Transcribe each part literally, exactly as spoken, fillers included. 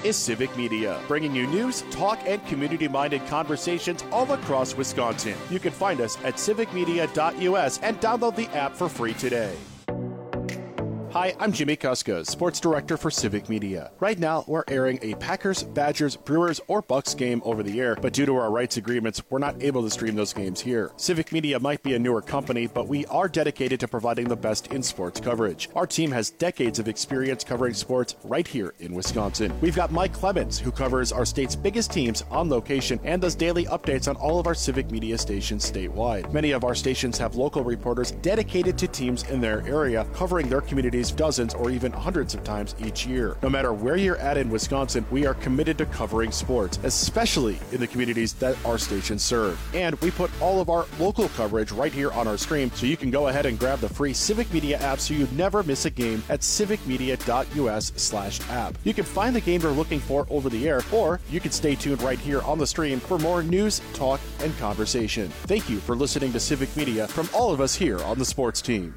This is Civic Media, bringing you news, talk, and community-minded conversations all across Wisconsin. You can find us at civic media dot U S and download the app for free today. Hi, I'm Jimmy Kuska, Sports Director for Civic Media. Right now, we're airing a Packers, Badgers, Brewers, or Bucks game over the air, but due to our rights agreements, we're not able to stream those games here. Civic Media might be a newer company, but we are dedicated to providing the best in sports coverage. Our team has decades of experience covering sports right here in Wisconsin. We've got Mike Clemens, who covers our state's biggest teams on location and does daily updates on all of our Civic Media stations statewide. Many of our stations have local reporters dedicated to teams in their area, covering their communities dozens or even hundreds of times each year. No matter where you're at in Wisconsin, we are committed to covering sports, especially in the communities that our stations serve. And we put all of our local coverage right here on our stream, so you can go ahead and grab the free Civic Media app so you never miss a game at civic media dot U S slash app. You can find the game you're looking for over the air, or you can stay tuned right here on the stream for more news, talk, and conversation. Thank you for listening to Civic Media from all of us here on the sports team.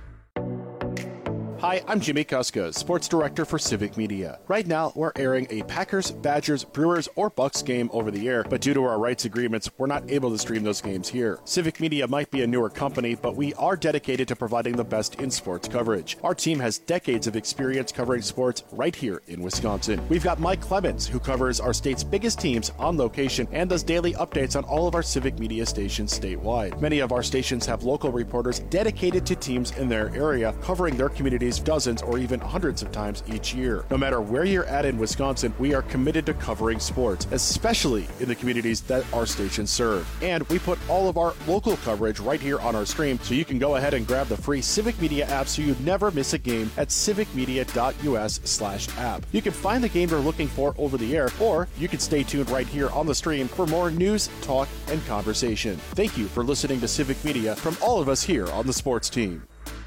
Hi, I'm Jimmy Kuska, Sports Director for Civic Media. Right now, we're airing a Packers, Badgers, Brewers, or Bucks game over the air, but due to our rights agreements, we're not able to stream those games here. Civic Media might be a newer company, but we are dedicated to providing the best in sports coverage. Our team has decades of experience covering sports right here in Wisconsin. We've got Mike Clemens, who covers our state's biggest teams on location and does daily updates on all of our Civic Media stations statewide. Many of our stations have local reporters dedicated to teams in their area, covering their communities dozens or even hundreds of times each year. No matter where you're at in Wisconsin, we are committed to covering sports, especially in the communities that our stations serve. And we put all of our local coverage right here on our stream, so you can go ahead and grab the free Civic Media app so you never miss a game at civic media dot U S slash app. You can find the game you're looking for over the air, or you can stay tuned right here on the stream for more news, talk, and conversation. Thank you for listening to Civic Media from all of us here on the sports team.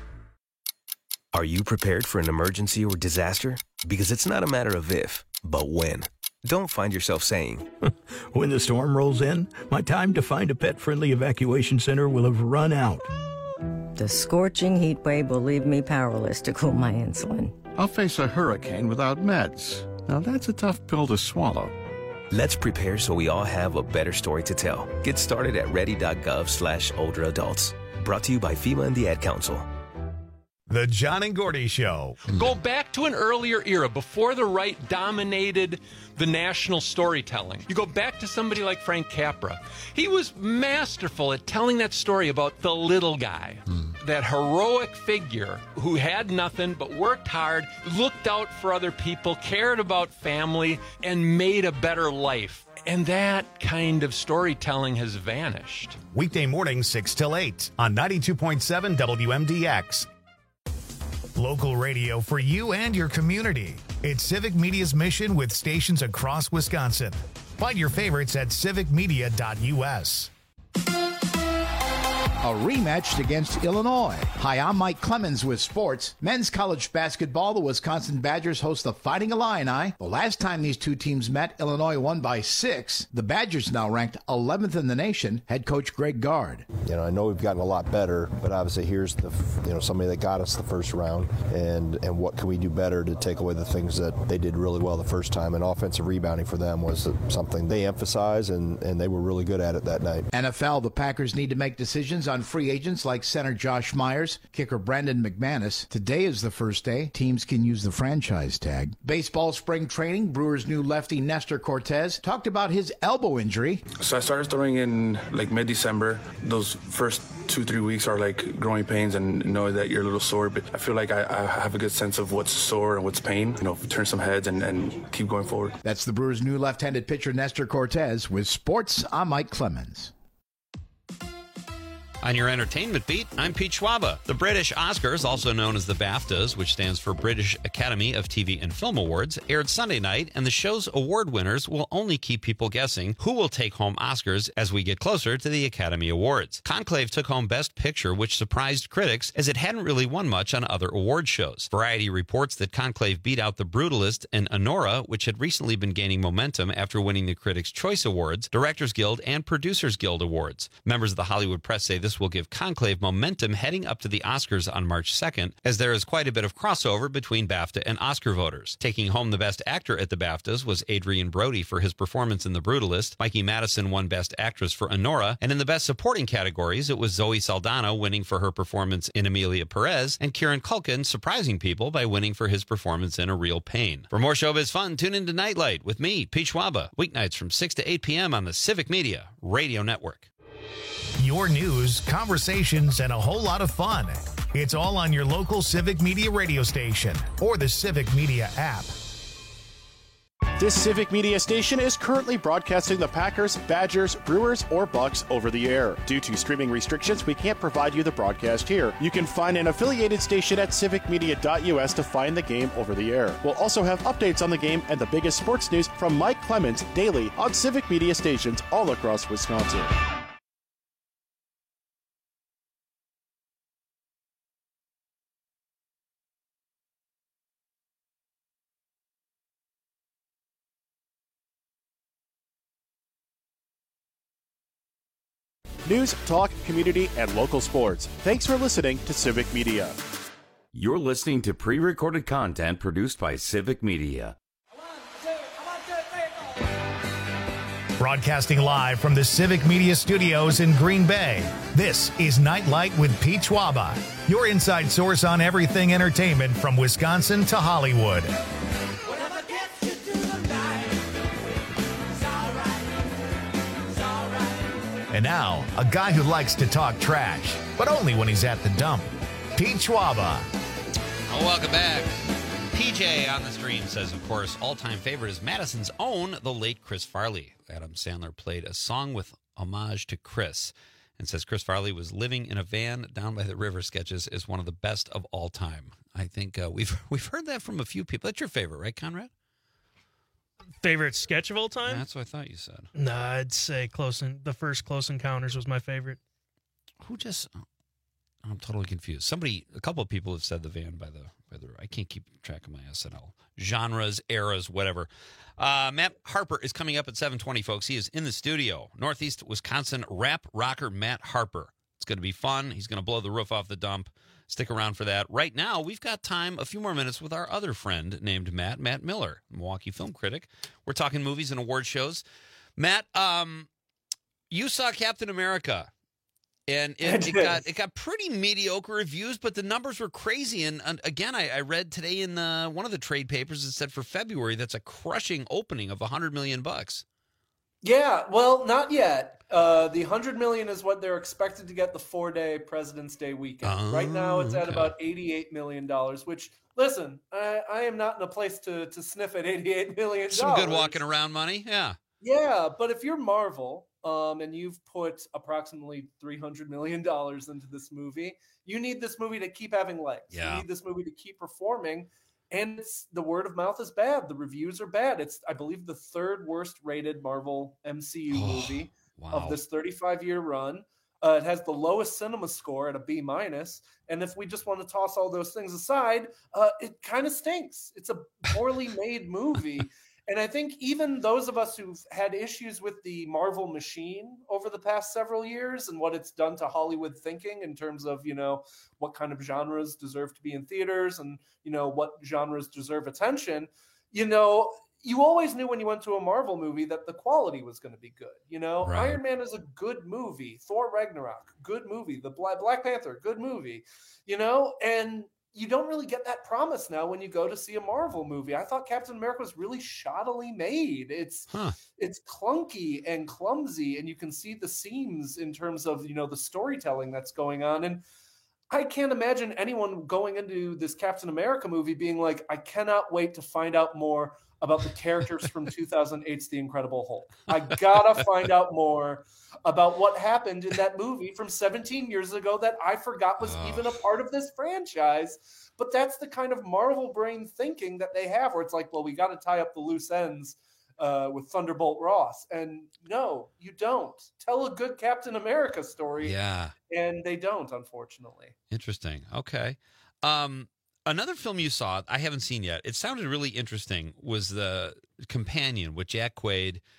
Are you prepared for an emergency or disaster? Because it's not a matter of if, but when. Don't find yourself saying, when the storm rolls in, my time to find a pet-friendly evacuation center will have run out. The scorching heat wave will leave me powerless to cool my insulin. I'll face a hurricane without meds. Now that's a tough pill to swallow. Let's prepare so we all have a better story to tell. Get started at ready.gov slash older adults. Brought to you by FEMA and the Ad Council. The John and Gordy Show. Go back to an earlier era before the right dominated the national storytelling. You go back to somebody like Frank Capra. He was masterful at telling that story about the little guy, mm. that heroic figure who had nothing but worked hard, looked out for other people, cared about family, and made a better life. And that kind of storytelling has vanished. Weekday mornings, six till eight on ninety-two point seven W M D X. Local radio for you and your community. It's Civic Media's mission with stations across Wisconsin. Find your favorites at civic media dot U S. A rematch against Illinois. Hi, I'm Mike Clemens with sports. Men's college basketball, the Wisconsin Badgers host the Fighting Illini. The last time these two teams met, Illinois won by six. The Badgers now ranked eleventh in the nation. Head coach Greg Gard. You know, I know we've gotten a lot better, but obviously here's the, you know, somebody that got us the first round, and and what can we do better to take away the things that they did really well the first time? And offensive rebounding for them was something they emphasized, and and they were really good at it that night. N F L, the Packers need to make decisions on free agents like center Josh Myers, kicker Brandon McManus. Today is the first day. Teams can use the franchise tag. Baseball spring training. Brewers' new lefty Nestor Cortez talked about his elbow injury. So I started throwing in like mid-December. Those first two, three weeks are like growing pains and knowing that you're a little sore, but I feel like I, I have a good sense of what's sore and what's pain. You know, turn some heads and, and keep going forward. That's the Brewers' new left-handed pitcher Nestor Cortez. With sports, I'm Mike Clemens. On your entertainment beat, I'm Pete Schwaba. The British Oscars, also known as the BAFTAs, which stands for British Academy of T V and Film Awards, aired Sunday night, and the show's award winners will only keep people guessing who will take home Oscars as we get closer to the Academy Awards. Conclave took home Best Picture, which surprised critics as it hadn't really won much on other award shows. Variety reports that Conclave beat out The Brutalist and Anora, which had recently been gaining momentum after winning the Critics' Choice Awards, Directors Guild, and Producers Guild Awards. Members of the Hollywood press say this This will give Conclave momentum heading up to the Oscars on March second, as there is quite a bit of crossover between BAFTA and Oscar voters. Taking home the Best Actor at the BAFTAs was Adrian Brody for his performance in The Brutalist. Mikey Madison won Best Actress for Honora. And in the Best Supporting categories, it was Zoe Saldana winning for her performance in Emilia Perez, and Kieran Culkin surprising people by winning for his performance in A Real Pain. For more showbiz fun, tune into Nightlight with me, Pete Schwaba, weeknights from six to eight p.m. on the Civic Media Radio Network. Your news, conversations, and a whole lot of fun. It's all on your local Civic Media radio station or the Civic Media app. This Civic Media station is currently broadcasting the Packers, Badgers, Brewers, or Bucks over the air. Due to streaming restrictions, we can't provide you the broadcast here. You can find an affiliated station at civic media dot u s to find the game over the air. We'll also have updates on the game and the biggest sports news from Mike Clemens daily on Civic Media stations all across Wisconsin. News, talk, community, and local sports. Thanks for listening to Civic Media. You're listening to pre-recorded content produced by Civic Media. Broadcasting live from the Civic Media Studios in Green Bay, this is Nightlight with Pete Schwaba, your inside source on everything entertainment from Wisconsin to Hollywood. And now, a guy who likes to talk trash, but only when he's at the dump, Pete Schwaba. Oh, welcome back. P J on the stream says, of course, all-time favorite is Madison's own, the late Chris Farley. Adam Sandler played a song with homage to Chris and says Chris Farley was living in a van down by the river sketches is one of the best of all time. I think uh, we've we've heard that from a few people. That's your favorite, right, Conrad? Favorite sketch of all time? Yeah, that's what I thought you said. No, nah, I'd say Close in, the first Close Encounters was my favorite. Who just? Oh, I'm totally confused. Somebody, a couple of people have said the van by the by the. I can't keep track of my S N L genres, eras, whatever. Uh, Matt Harper is coming up at seven twenty, folks. He is in the studio. Northeast Wisconsin rap rocker Matt Harper. It's going to be fun. He's going to blow the roof off the dump. Stick around for that. Right now, we've got time, a few more minutes with our other friend named Matt, Matt Miller, Milwaukee film critic. We're talking movies and award shows. Matt, um, you saw Captain America, and it, it got it got pretty mediocre reviews, but the numbers were crazy. And, and again, I, I read today in the, one of the trade papers, it said for February, that's a crushing opening of one hundred million bucks. Yeah, well, not yet. Uh, the one hundred million dollars is what they're expected to get the four-day President's Day weekend. Oh, right now, it's okay. at about eighty-eight million dollars, which, listen, I, I am not in a place to, to sniff at eighty-eight million dollars. Some good walking around money, yeah. Yeah, but if you're Marvel um, and you've put approximately three hundred million dollars into this movie, you need this movie to keep having legs. Yeah. You need this movie to keep performing. And it's, the word of mouth is bad. The reviews are bad. It's, I believe, the third worst rated Marvel M C U movie wow. of this thirty-five year run. Uh, it has the lowest cinema score at a B minus. And if we just want to toss all those things aside, uh, it kind of stinks. It's a poorly made movie. And I think even those of us who've had issues with the Marvel machine over the past several years and what it's done to Hollywood thinking in terms of, you know, what kind of genres deserve to be in theaters and, you know, what genres deserve attention, you know, you always knew when you went to a Marvel movie that the quality was going to be good. You know, Right. Iron Man is a good movie. Thor Ragnarok, good movie. The Black Panther, good movie, you know, and you don't really get that promise now when you go to see a Marvel movie. I thought Captain America was really shoddily made. It's huh. it's clunky and clumsy, and you can see the seams in terms of, you know, the storytelling that's going on. And I can't imagine anyone going into this Captain America movie being like, I cannot wait to find out more about the characters from two thousand eight's The Incredible Hulk. I gotta find out more about what happened in that movie from seventeen years ago that I forgot was oh. even a part of this franchise. But that's the kind of Marvel brain thinking that they have, where it's like, well, we got to tie up the loose ends uh, with Thunderbolt Ross. And no, you don't. Tell a good Captain America story. Yeah. And they don't, unfortunately. Interesting. Okay. Um, another film you saw, I haven't seen yet. It sounded really interesting, was The Companion with Jack Quaid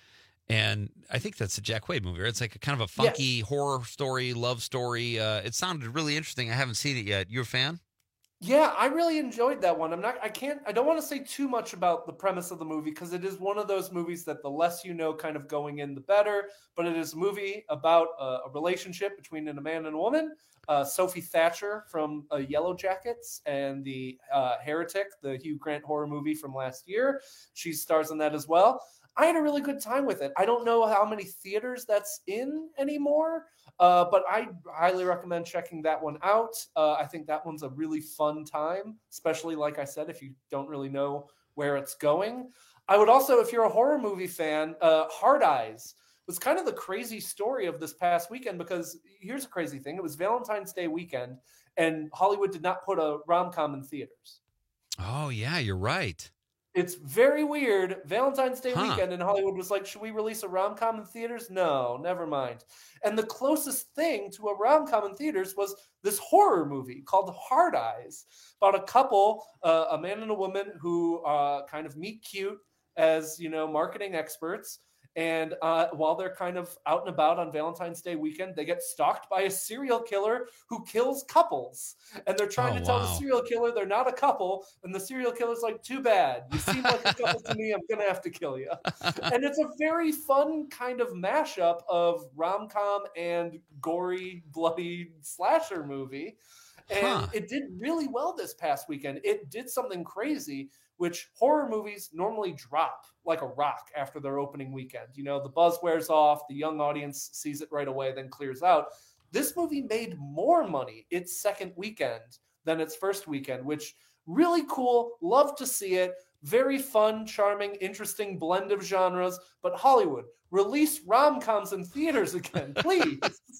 And I think that's a Jack Quaid movie, right? It's like a kind of a funky Yes. horror story, love story. Uh, it sounded really interesting. I haven't seen it yet. You a fan? Yeah, I really enjoyed that one. I'm not, I can't, I don't want to say too much about the premise of the movie because it is one of those movies that the less you know kind of going in, the better. But it is a movie about a, a relationship between a man and a woman. Uh, Sophie Thatcher from uh, Yellow Jackets and the uh, Heretic, the Hugh Grant horror movie from last year. She stars in that as well. I had a really good time with it. I don't know how many theaters that's in anymore, uh, but I highly recommend checking that one out. Uh, I think that one's a really fun time, especially, like I said, if you don't really know where it's going. I would also, if you're a horror movie fan, uh, Hard Eyes was kind of the crazy story of this past weekend because here's a crazy thing. It was Valentine's Day weekend, and Hollywood did not put a rom-com in theaters. Oh, yeah, you're right. It's very weird. Valentine's Day Huh. weekend, and Hollywood was like, should we release a rom-com in theaters? No, never mind. And the closest thing to a rom-com in theaters was this horror movie called Hard Eyes, about a couple, uh, a man and a woman who uh, kind of meet cute as, you know, marketing experts. And uh, while they're kind of out and about on Valentine's Day weekend, they get stalked by a serial killer who kills couples. And they're trying Oh, to tell wow. the serial killer they're not a couple. And the serial killer's like, too bad. You seem like a couple to me. I'm going to have to kill you. And it's a very fun kind of mashup of rom-com and gory, bloody slasher movie. And Huh. it did really well this past weekend. It did something crazy, which horror movies normally drop like a rock after their opening weekend. You know, the buzz wears off, the young audience sees it right away, then clears out. This movie made more money its second weekend than its first weekend, which really cool. Love to see it. Very fun, charming, interesting blend of genres. But Hollywood, release rom-coms in theaters again, please.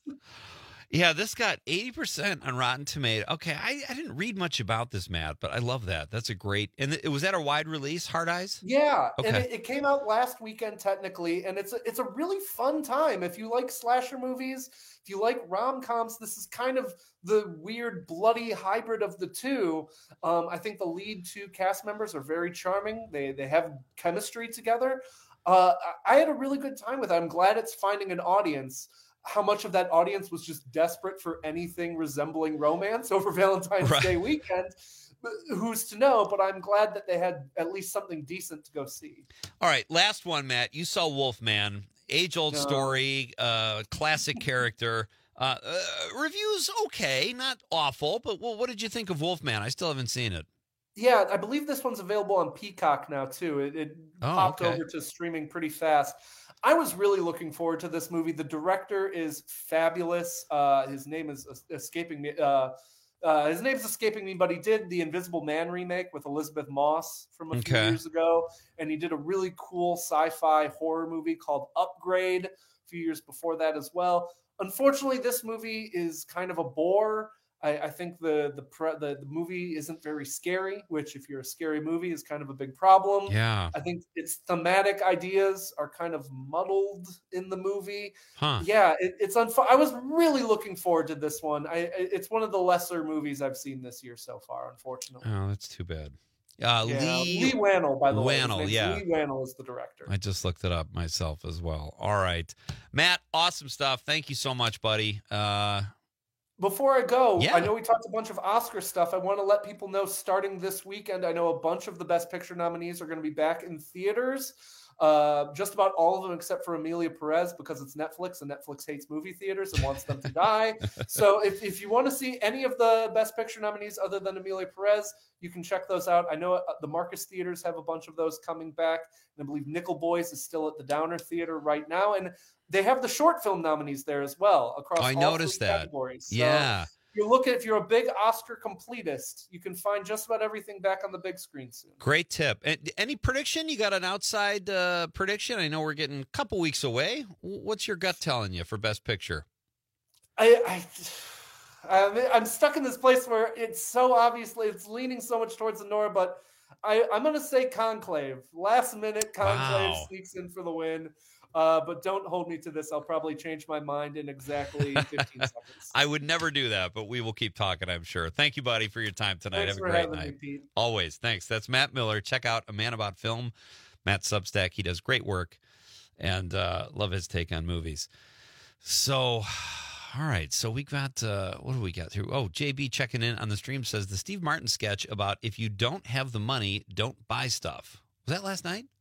Yeah, this got eighty percent on Rotten Tomato. Okay, I, I didn't read much about this, Matt, but I love that. That's a great... And it was that a wide release, Hard Eyes? Yeah, and Okay. it, it came out last weekend technically, and it's a, it's a really fun time. If you like slasher movies, if you like rom-coms, this is kind of the weird, bloody hybrid of the two. Um, I think the lead two cast members are very charming. They they have chemistry together. Uh, I I had a really good time with it. I'm glad it's finding an audience. How much of that audience was just desperate for anything resembling romance over Valentine's Right. Day weekend? Who's to know? But I'm glad that they had at least something decent to go see. All right, last one, Matt. You saw Wolfman. Age-old No. story, uh, classic character. Uh, uh, reviews okay, not awful, but well, what did you think of Wolfman? I still haven't seen it. Yeah, I believe this one's available on Peacock now too. It, it Oh, popped okay. over to streaming pretty fast. I was really looking forward to this movie. The director is fabulous. Uh, his name is es- escaping me. Uh, uh, his name's escaping me, but he did the Invisible Man remake with Elizabeth Moss from a few Okay. years ago, and he did a really cool sci-fi horror movie called Upgrade a few years before that as well. Unfortunately, this movie is kind of a bore. I, I think the the, pre, the the movie isn't very scary, which if you're a scary movie is kind of a big problem. Yeah. I think its thematic ideas are kind of muddled in the movie. Huh. Yeah, it, it's unf- I was really looking forward to this one. I, I- it's one of the lesser movies I've seen this year so far, unfortunately. Oh, that's too bad. Uh, Yeah, Lee, Lee Wannell, by the way. His Wannell, name's yeah. Lee Wannell is the director. I just looked it up myself as well. All right. Matt, awesome stuff. Thank you so much, buddy. Uh, Before I go, Yeah. I know we talked a bunch of Oscar stuff. I want to let people know starting this weekend, I know a bunch of the Best Picture nominees are going to be back in theaters. Uh, just about all of them except for Emilia Perez because it's Netflix and Netflix hates movie theaters and wants them to die. So if, if you want to see any of the Best Picture nominees other than Emilia Perez, you can check those out. I know uh, the Marcus Theaters have a bunch of those coming back. And I believe Nickel Boys is still at the Downer Theater right now. And they have the short film nominees there as well across I all noticed three that. categories. So Yeah. if you look at if you're a big Oscar completist, you can find just about everything back on the big screen soon. Great tip. And any prediction? You got an outside uh, prediction? I know we're getting a couple weeks away. What's your gut telling you for Best Picture? I, I I'm, I'm stuck in this place where it's so obviously it's leaning so much towards the Nora, but I, I'm going to say Conclave. Last minute Conclave Wow. sneaks in for the win. Uh, but don't hold me to this. I'll probably change my mind in exactly fifteen seconds. I would never do that, but we will keep talking, I'm sure. Thank you, buddy, for your time tonight. Thanks Have a for great having night. me, Pete. Always. Thanks. That's Matt Miller. Check out A Man About Film. Matt Substack. He does great work. and uh, love his take on movies. So, all right. So we got, uh, what do we got through? Oh, J B checking in on the stream says the Steve Martin sketch about if you don't have the money, don't buy stuff. Was that last night?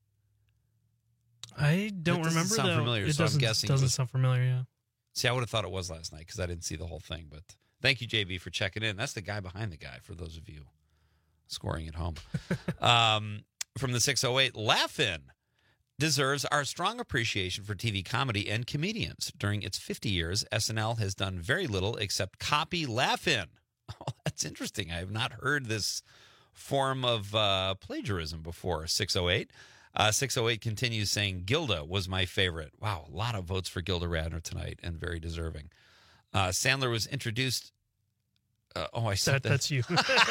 I don't remember, sound though. familiar, It so I'm doesn't, guessing. doesn't but- sound familiar, yeah. See, I would have thought it was last night because I didn't see the whole thing. But thank you, J B, for checking in. That's the guy behind the guy, for those of you scoring at home. um, from the six oh eight, Laugh-In deserves our strong appreciation for T V comedy and comedians. During its fifty years, S N L has done very little except copy Laugh-In. Oh, that's interesting. I have not heard this form of uh, plagiarism before. six oh eight. Uh, six oh eight continues saying, Gilda was my favorite. Wow, a lot of votes for Gilda Radner tonight, and very deserving. Uh, Sandler was introduced. Uh, oh, I said That, that. that's you.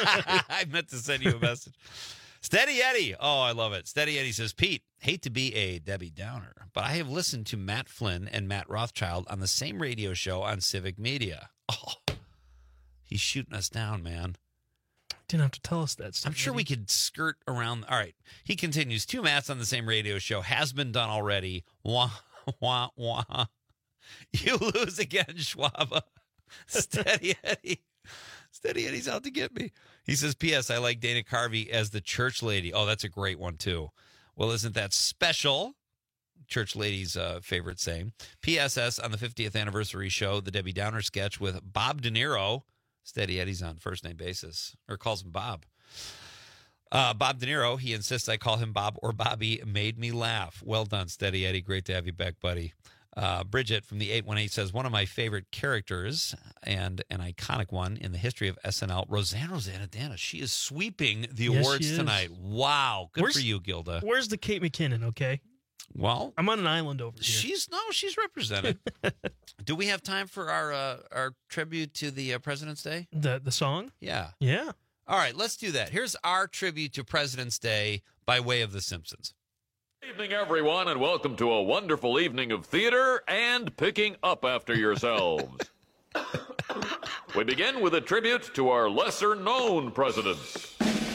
I meant to send you a message. Steady Eddie. Oh, I love it. Steady Eddie says, Pete, hate to be a Debbie Downer, but I have listened to Matt Flynn and Matt Rothschild on the same radio show on Civic Media. Oh, he's shooting us down, man. Didn't have to tell us that. I'm sure we could skirt around. All right. He continues. Two Matts on the same radio show has been done already. Wah, wah, wah. You lose again, Schwaba. Steady Eddie. Steady Eddie's out to get me. He says, P S. I like Dana Carvey as the church lady. Oh, that's a great one, too. Well, isn't that special? Church lady's uh, favorite saying. P S S on the fiftieth anniversary show, the Debbie Downer sketch with Bob De Niro. Steady Eddie's on first name basis, or calls him Bob. Uh, Bob De Niro, he insists I call him Bob or Bobby, made me laugh. Well done, Steady Eddie. Great to have you back, buddy. Uh, Bridget from the eight one eight says, one of my favorite characters and an iconic one in the history of S N L, Roseanne Roseannadanna. She is sweeping the Yes, awards she is. tonight. Wow. Good Where's- for you, Gilda. Where's the Kate McKinnon, okay? Well, I'm on an island over here. She's no, she's represented. Do we have time for our uh, our tribute to the uh, President's Day? The the song? Yeah. Yeah. All right, let's do that. Here's our tribute to President's Day by way of The Simpsons. Good evening, everyone, and welcome to a wonderful evening of theater and picking up after yourselves. We begin with a tribute to our lesser-known presidents.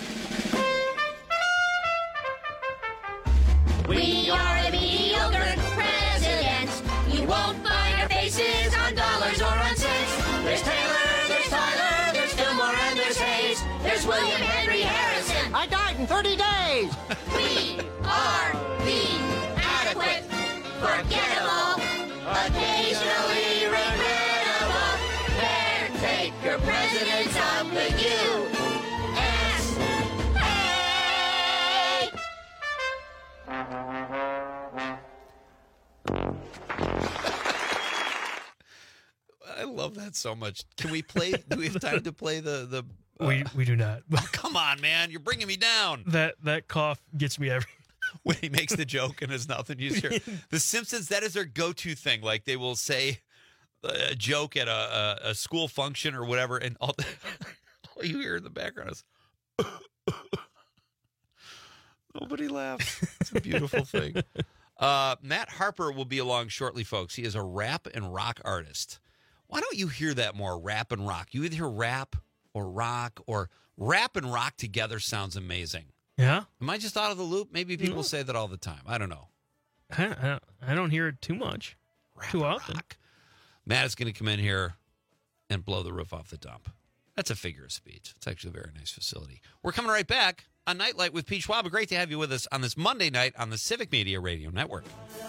We are the mediocre presidents. You won't find our faces on dollars or on cents. There's Taylor, there's Tyler, there's Fillmore, and there's Hayes. There's William Henry Harrison. I died in thirty days. We are the adequate, forgettable, occasionally regrettable, caretaker presidents of the U S I love that so much. Can we play? Do we have time to play the the? Uh, We we do not. oh, come on, man! You're bringing me down. That that cough gets me every. When he makes the joke and there's nothing you hear. The Simpsons, that is their go-to thing. Like they will say a joke at a, a, a school function or whatever, and all, all you hear in the background is nobody laughs. It's a beautiful thing. Uh, Matt Harper will be along shortly, folks. He is a rap and rock artist. Why don't you hear that more? Rap and rock. You either hear rap or rock, or rap and rock together sounds amazing. Yeah. Am I just out of the loop? Maybe people No. say that all the time. I don't know. I, I, I don't hear it too much, Rap too and often. rock. Matt is going to come in here and blow the roof off the dump. That's a figure of speech. It's actually a very nice facility. We're coming right back on Nightlight with Pete Schwab. Great to have you with us on this Monday night on the Civic Media Radio Network.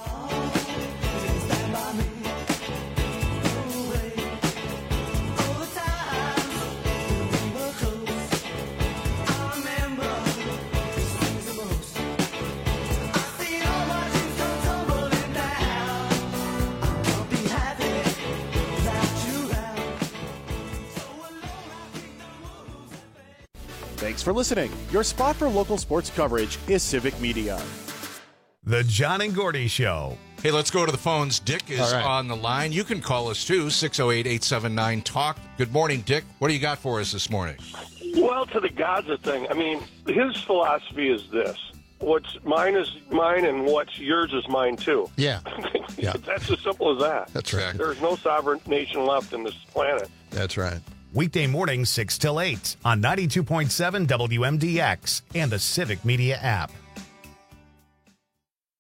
Thanks for listening. Your spot for local sports coverage is Civic Media. The John and Gordy Show. Hey, let's go to the phones. Dick is All right. on the line. You can call us too, six oh eight, eight seven nine, talk. Good morning, Dick. What do you got for us this morning? Well, to the Gaza thing, I mean, his philosophy is this. What's mine is mine, and what's yours is mine, too. Yeah. Yeah. That's as simple as that. That's right. There's no sovereign nation left in this planet. That's right. Weekday mornings, six till eight on ninety-two point seven W M D X and the Civic Media app.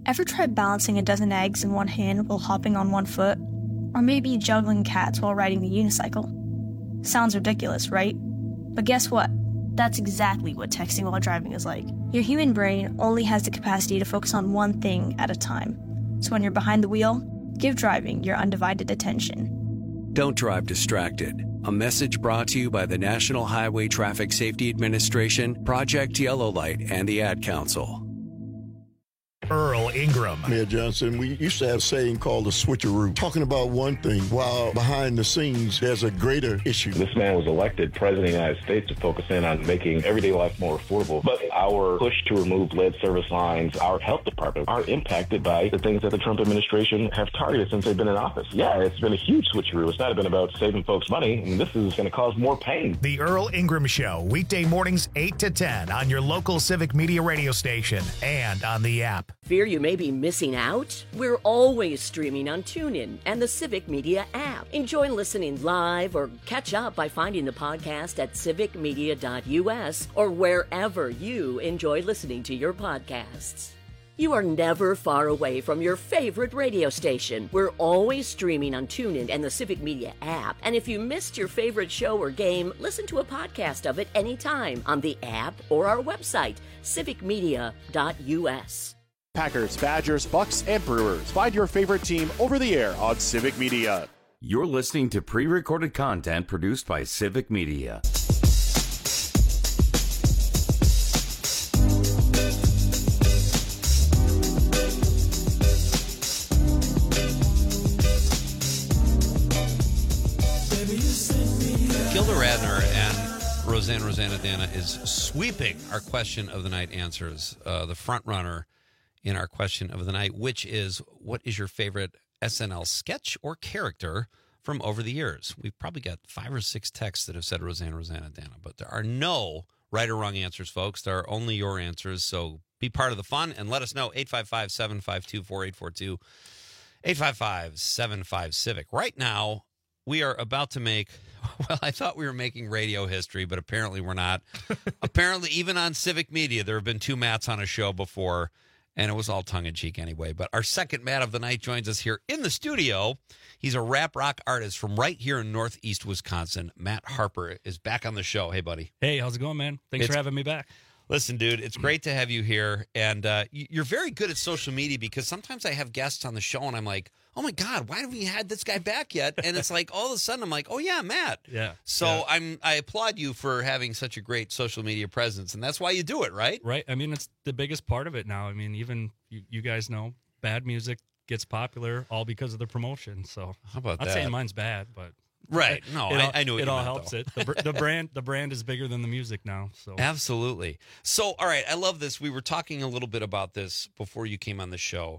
Ever try balancing a dozen eggs in one hand while hopping on one foot? Or maybe juggling cats while riding the unicycle? Sounds ridiculous, right? But guess what? That's exactly what texting while driving is like. Your human brain only has the capacity to focus on one thing at a time. So when you're behind the wheel, give driving your undivided attention. Don't drive distracted. A message brought to you by the National Highway Traffic Safety Administration, Project Yellow Light, and the Ad Council. Earl Ingram. Mayor Johnson, we used to have a saying called the switcheroo, talking about one thing while behind the scenes there's a greater issue. This man was elected president of the United States to focus in on making everyday life more affordable. But our push to remove lead service lines, our health department, are impacted by the things that the Trump administration have targeted since they've been in office. Yeah, it's been a huge switcheroo. It's not been about saving folks money, and this is going to cause more pain. The Earl Ingram Show, weekday mornings eight to ten on your local Civic Media radio station and on the app. Fear you may be missing out? We're always streaming on TuneIn and the Civic Media app. Enjoy listening live or catch up by finding the podcast at civic media dot u s or wherever you enjoy listening to your podcasts. You are never far away from your favorite radio station. We're always streaming on TuneIn and the Civic Media app. And if you missed your favorite show or game, listen to a podcast of it anytime on the app or our website, civic media dot u s. Packers, Badgers, Bucks, and Brewers. Find your favorite team over the air on Civic Media. You're listening to pre-recorded content produced by Civic Media. Gilda Radner and Roseanne Roseannadanna is sweeping our question of the night answers. Uh, the front runner in our question of the night, which is, what is your favorite S N L sketch or character from over the years? We've probably got five or six texts that have said Roseanne Roseannadanna, but there are no right or wrong answers, folks. There are only your answers, so be part of the fun and let us know. eight five five, seven five two, four eight four two, eight five five, seven five, Civic. Right now, we are about to make, well, I thought we were making radio history, but apparently we're not. Apparently, even on Civic Media, there have been two Matts on a show before, and it was all tongue-in-cheek anyway. But our second Matt of the night joins us here in the studio. He's a rap rock artist from right here in northeast Wisconsin. Matt Harper is back on the show. Hey, buddy. Hey, how's it going, man? Thanks It's- for having me back. Listen, dude, it's great to have you here. And uh, y- you're very good at social media, because sometimes I have guests on the show, and I'm like, oh, my God, why haven't we had this guy back yet? And it's like, all of a sudden, I'm like, oh, yeah, Matt. Yeah. So yeah. I'm I applaud you for having such a great social media presence, and that's why you do it, right? Right. I mean, it's the biggest part of it now. I mean, even you, you guys know, bad music gets popular all because of the promotion. So how about I'm that? not saying mine's bad, but Right. No, it I, all, I knew what it you all meant, helps though. it. The, br- the brand, the brand is bigger than the music now. So Absolutely. So, all right, I love this. We were talking a little bit about this before you came on the show.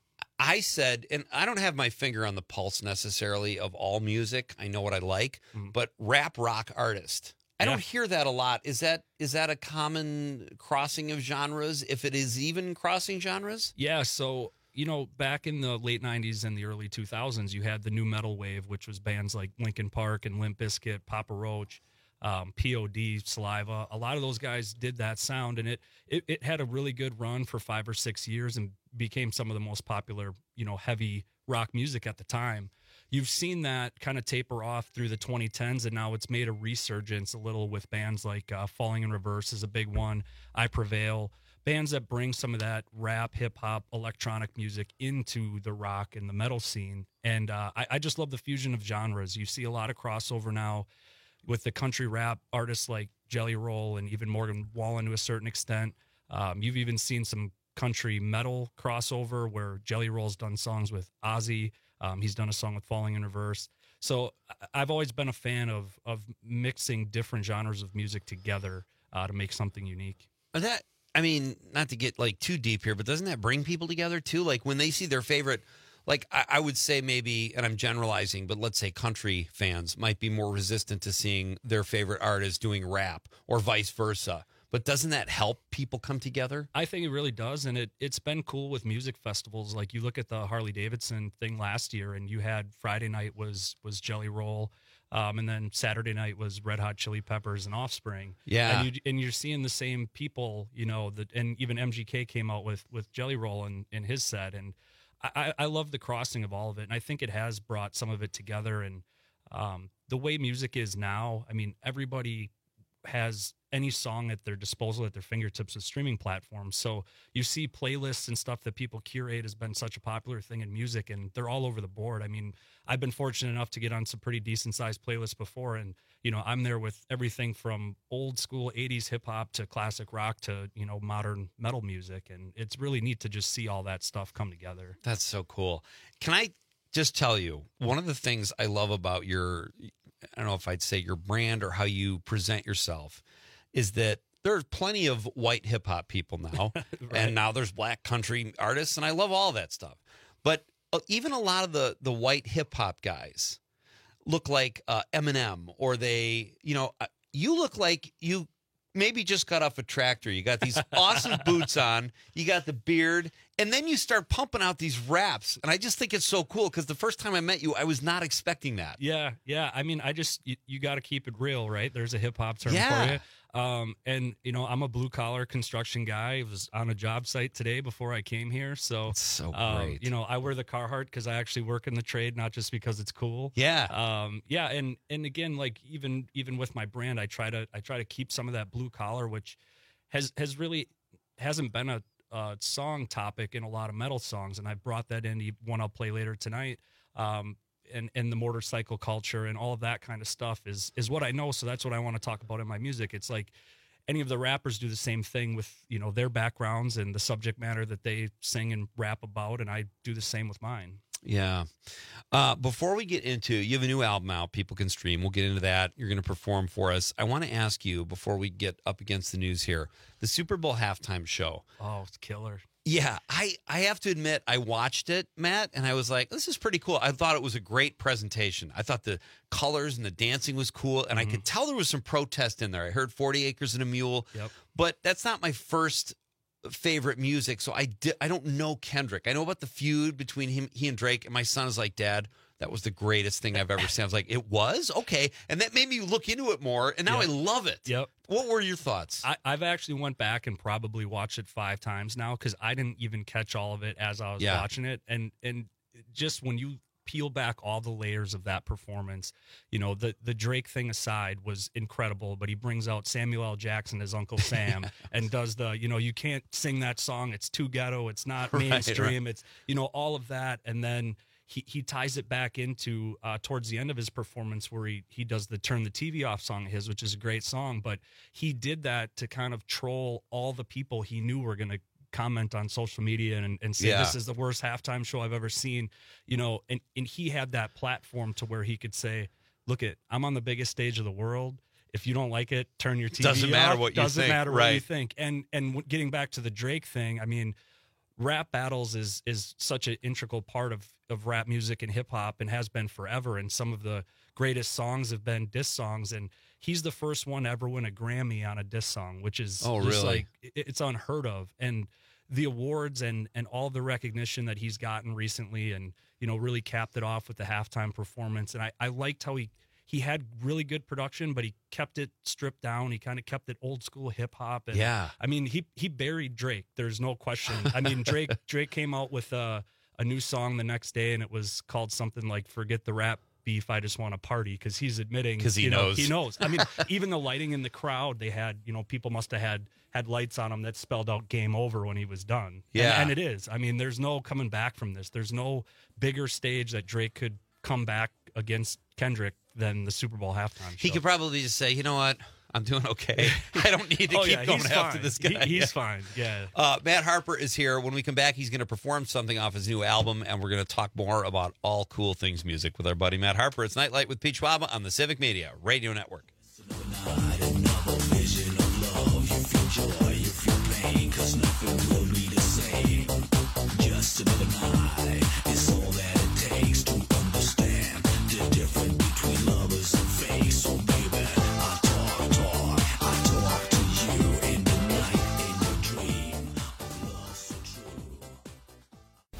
I said, and I don't have my finger on the pulse necessarily of all music. I know what I like, Mm. but rap rock artist. I Yeah. don't hear that a lot. Is that is that a common crossing of genres, if it is even crossing genres? Yeah, so, you know, back in the late nineties and the early two thousands, you had the new metal wave, which was bands like Linkin Park and Limp Bizkit, Papa Roach, um, P O D, Saliva. A lot of those guys did that sound, and it, it it had a really good run for five or six years and became some of the most popular, you know, heavy rock music at the time. You've seen that kind of taper off through the twenty tens, and now it's made a resurgence a little with bands like uh, Falling in Reverse is a big one, I Prevail, bands that bring some of that rap, hip-hop, electronic music into the rock and the metal scene. And uh, I, I just love the fusion of genres. You see a lot of crossover now with the country rap artists like Jelly Roll and even Morgan Wallen to a certain extent. Um, you've even seen some country metal crossover where Jelly Roll's done songs with Ozzy. Um, he's done a song with Falling in Reverse. So I- I've always been a fan of of mixing different genres of music together uh, to make something unique. That, I mean, not to get like too deep here, but doesn't that bring people together too? Like when they see their favorite, like I, I would say maybe, and I'm generalizing, but let's say country fans might be more resistant to seeing their favorite artist doing rap or vice versa. but doesn't that help people come together? I think it really does, and it, it's been cool with music festivals. Like you look at the Harley Davidson thing last year, and you had Friday night was was Jelly Roll, um, and then Saturday night was Red Hot Chili Peppers and Offspring. Yeah. And, you, and you're seeing the same people, you know, that, and even M G K came out with, with Jelly Roll in, in his set, and I, I love the crossing of all of it, and I think it has brought some of it together. And um, the way music is now, I mean, everybody has any song at their disposal, at their fingertips with streaming platforms. So you see playlists and stuff that people curate has been such a popular thing in music, and they're all over the board. I mean, I've been fortunate enough to get on some pretty decent sized playlists before, and you know, I'm there with everything from old school eighties hip hop to classic rock to, you know, modern metal music, and it's really neat to just see all that stuff come together. That's so cool. Can I just tell you, one of the things I love about your, I don't know if I'd say your brand or how you present yourself, is that there's plenty of white hip hop people now, right. And now there's black country artists, and I love all that stuff. But even a lot of the the white hip hop guys look like uh, Eminem, or they, you know, you look like you maybe just got off a tractor. You got these awesome boots on, you got the beard, and then you start pumping out these raps. And I just think it's so cool because the first time I met you, I was not expecting that. Yeah, yeah. I mean, I just, you, you got to keep it real, right? There's a hip hop term Yeah. for you. Um, and, you know, I'm a blue collar construction guy. I was on a job site today before I came here. So, so um, great. you know, I wear the Carhartt because I actually work in the trade, not just because it's cool. Yeah. Um, yeah. And, and again, like even, even with my brand, I try to, I try to keep some of that blue collar, which has, has really hasn't been a, a song topic in a lot of metal songs. And I brought that into one I'll play later tonight. Um, and, and the motorcycle culture and all of that kind of stuff is is what I know. So that's what I want to talk about in my music. It's like any of the rappers do the same thing with, you know, their backgrounds and the subject matter that they sing and rap about, and I do the same with mine. Yeah. Uh, before we get into, you have a new album out, people can stream. We'll get into that. You're going to perform for us. I want to ask you, before we get up against the news here, the Super Bowl halftime show. Oh, it's killer. Yeah, I, I have to admit, I watched it, Matt, and I was like, this is pretty cool. I thought it was a great presentation. I thought the colors and the dancing was cool, and mm-hmm. I could tell there was some protest in there. I heard forty acres and a Mule, yep. But that's not my first favorite music, so I, di- I don't know Kendrick. I know about the feud between him, he and Drake, and my son is like, Dad, that was the greatest thing I've ever seen. I was like, it was? Okay. And that made me look into it more, and now yep. I love it. Yep. What were your thoughts? I, I've actually went back and probably watched it five times now because I didn't even catch all of it as I was Yeah. watching it. And and just when you peel back all the layers of that performance, you know, the, the Drake thing aside was incredible, but he brings out Samuel L. Jackson as Uncle Sam and does the, you know, you can't sing that song. It's too ghetto. It's not Right, mainstream. right. It's, you know, all of that. And then He he ties it back into uh, towards the end of his performance where he he does the Turn the T V Off song of his, which is a great song. But he did that to kind of troll all the people he knew were going to comment on social media and, and say, Yeah. this is the worst halftime show I've ever seen. You know, and, and he had that platform to where he could say, look it, I'm on the biggest stage of the world. If you don't like it, turn your T V off. Doesn't matter what you Doesn't think, matter what right. you think. And and w- getting back to the Drake thing, I mean, rap battles is is such an integral part of, of rap music and hip hop and has been forever. And some of the greatest songs have been diss songs. And he's the first one to ever win a Grammy on a diss song, which is Oh, just really? like it- it's unheard of. And the awards and and all the recognition that he's gotten recently, and you know, really capped it off with the halftime performance. And I, I liked how he he had really good production, but he kept it stripped down. He kind of kept it old school hip hop. And Yeah. I mean, he he buried Drake. There's no question. I mean, Drake Drake came out with a a new song the next day, and it was called something like "Forget the Rap Beef, I Just Want to Party," because he's admitting 'Cause he you know, knows. he knows. I mean, even the lighting in the crowd, they had, you know, people must have had had lights on them that spelled out "Game Over" when he was done. Yeah. and, and it is. I mean, there's no coming back from this. There's no bigger stage that Drake could come back against Kendrick than the Super Bowl halftime show. He could probably just say, you know what? I'm doing okay. I don't need to Oh, keep yeah, going he's after fine. this guy. He- he's fine, yeah. Uh, Matt Harper is here. When we come back, he's going to perform something off his new album, and we're going to talk more about all cool things music with our buddy Matt Harper. It's Nightlight with Pete Schwab on the Civic Media Radio Network. Just another night is all that it takes to understand the difference between lovers and fake. So baby, I talk, talk, I talk to you, and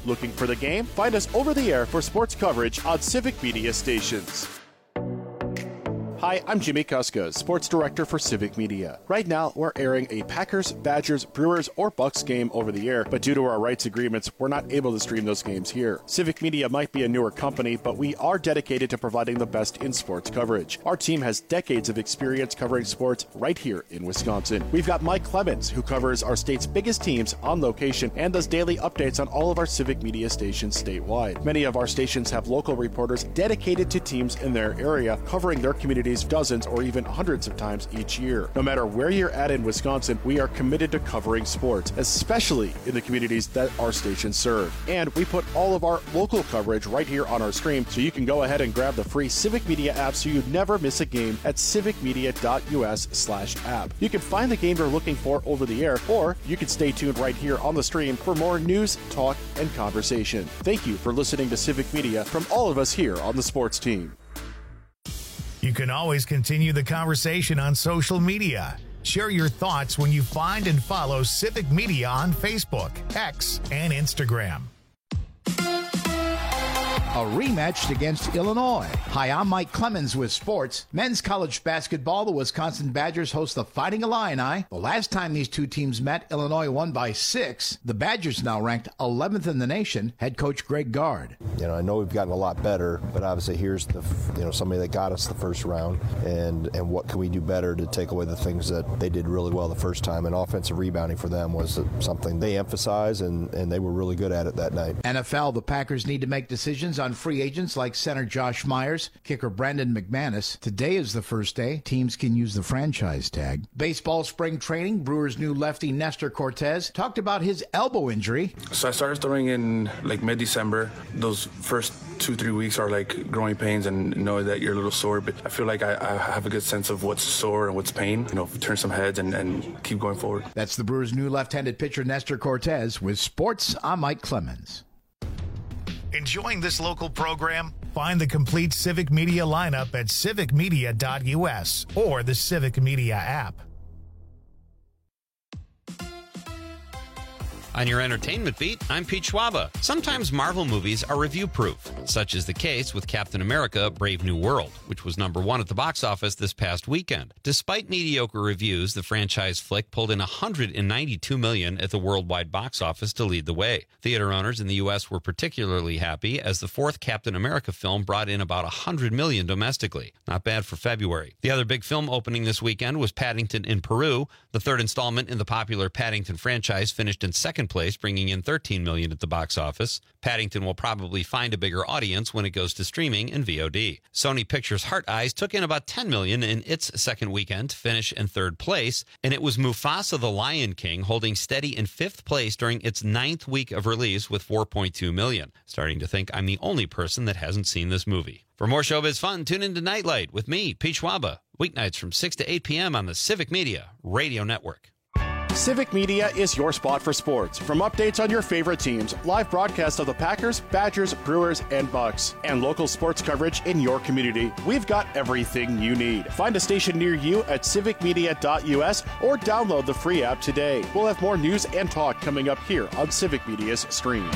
Looking for the game? Find us over the air for sports coverage on Civic Media stations. Hi, I'm Jimmy Kuska, Sports Director for Civic Media. Right now, we're airing a Packers, Badgers, Brewers, or Bucks game over the air, but due to our rights agreements, we're not able to stream those games here. Civic Media might be a newer company, but we are dedicated to providing the best in sports coverage. Our team has decades of experience covering sports right here in Wisconsin. We've got Mike Clemens, who covers our state's biggest teams on location and does daily updates on all of our Civic Media stations statewide. Many of our stations have local reporters dedicated to teams in their area, covering their communities dozens or even hundreds of times each year. No matter where you're at in Wisconsin, we are committed to covering sports, especially in the communities that our stations serve. And we put all of our local coverage right here on our stream, so you can go ahead and grab the free Civic Media app so you never miss a game at civicmedia.us slash app. You can find the game you're looking for over the air, or you can stay tuned right here on the stream for more news, talk, and conversation. Thank you for listening to Civic Media from all of us here on the sports team. You can always continue the conversation on social media. Share your thoughts when you find and follow Civic Media on Facebook, X, and Instagram. A rematch against Illinois. Hi, I'm Mike Clemens with sports. Men's college basketball, the Wisconsin Badgers host the Fighting Illini. The last time these two teams met, Illinois won by six. The Badgers now ranked eleventh in the nation. Head coach Greg Gard. You know, I know we've gotten a lot better, but obviously here's the, you know, somebody that got us the first round, and and what can we do better to take away the things that they did really well the first time? And offensive rebounding for them was something they emphasized, and, and they were really good at it that night. N F L, the Packers need to make decisions on free agents like center Josh Myers, kicker Brandon McManus. Today is the first day. Teams can use the franchise tag. Baseball spring training, Brewers' new lefty Nestor Cortez talked about his elbow injury. So I started throwing in like mid-December. Those first two, three weeks are like growing pains and knowing that you're a little sore, but I feel like I, I have a good sense of what's sore and what's pain. You know, turn some heads and, and keep going forward. That's the Brewers' new left-handed pitcher Nestor Cortez. With sports, I'm Mike Clemens. Enjoying this local program? Find the complete Civic Media lineup at civic media dot u s or the Civic Media app. On your entertainment beat, I'm Pete Schwaba. Sometimes Marvel movies are review-proof. Such is the case with Captain America: Brave New World, which was number one at the box office this past weekend. Despite mediocre reviews, the franchise flick pulled in one hundred ninety-two million dollars at the worldwide box office to lead the way. Theater owners in the U S were particularly happy, as the fourth Captain America film brought in about one hundred million dollars domestically. Not bad for February. The other big film opening this weekend was Paddington in Peru. The third installment in the popular Paddington franchise finished in second place, bringing in thirteen million dollars at the box office. Paddington will probably find a bigger audience when it goes to streaming and V O D. Sony Pictures' Heart Eyes took in about ten million dollars in its second weekend to finish in third place, and it was Mufasa the Lion King holding steady in fifth place during its ninth week of release with four point two million dollars. Starting to think I'm the only person that hasn't seen this movie. For more showbiz fun, tune into Nightlight with me, Pete Schwaba, weeknights from six to eight p.m. on the Civic Media Radio Network. Civic Media is your spot for sports. From updates on your favorite teams, live broadcasts of the Packers, Badgers, Brewers, and Bucks, and local sports coverage in your community, we've got everything you need. Find a station near you at civic media dot u s or download the free app today. We'll have more news and talk coming up here on Civic Media's stream.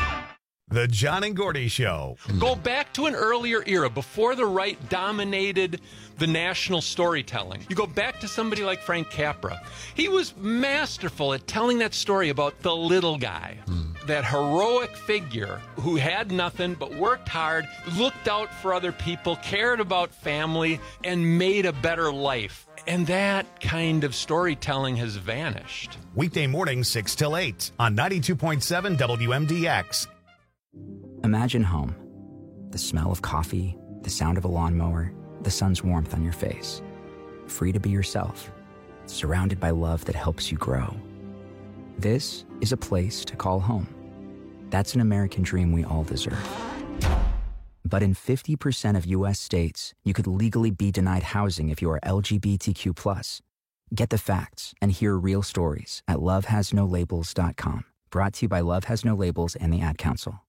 The John and Gordy Show. Go back to an earlier era before the right dominated the national storytelling. You go back to somebody like Frank Capra. He was masterful at telling that story about the little guy, mm. that heroic figure who had nothing but worked hard, looked out for other people, cared about family, and made a better life. And that kind of storytelling has vanished. Weekday morning, six till eight on ninety-two point seven W M D X. Imagine home. The smell of coffee, the sound of a lawnmower, the sun's warmth on your face. Free to be yourself, surrounded by love that helps you grow. This is a place to call home. That's an American dream we all deserve. But in fifty percent of U S states, you could legally be denied housing if you are L G B T Q plus. Get the facts and hear real stories at love has no labels dot com. Brought to you by Love Has No Labels and the Ad Council.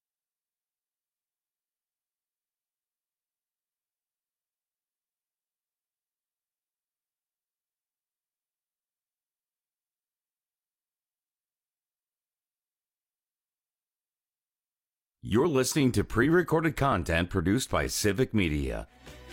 You're listening to pre-recorded content produced by Civic Media.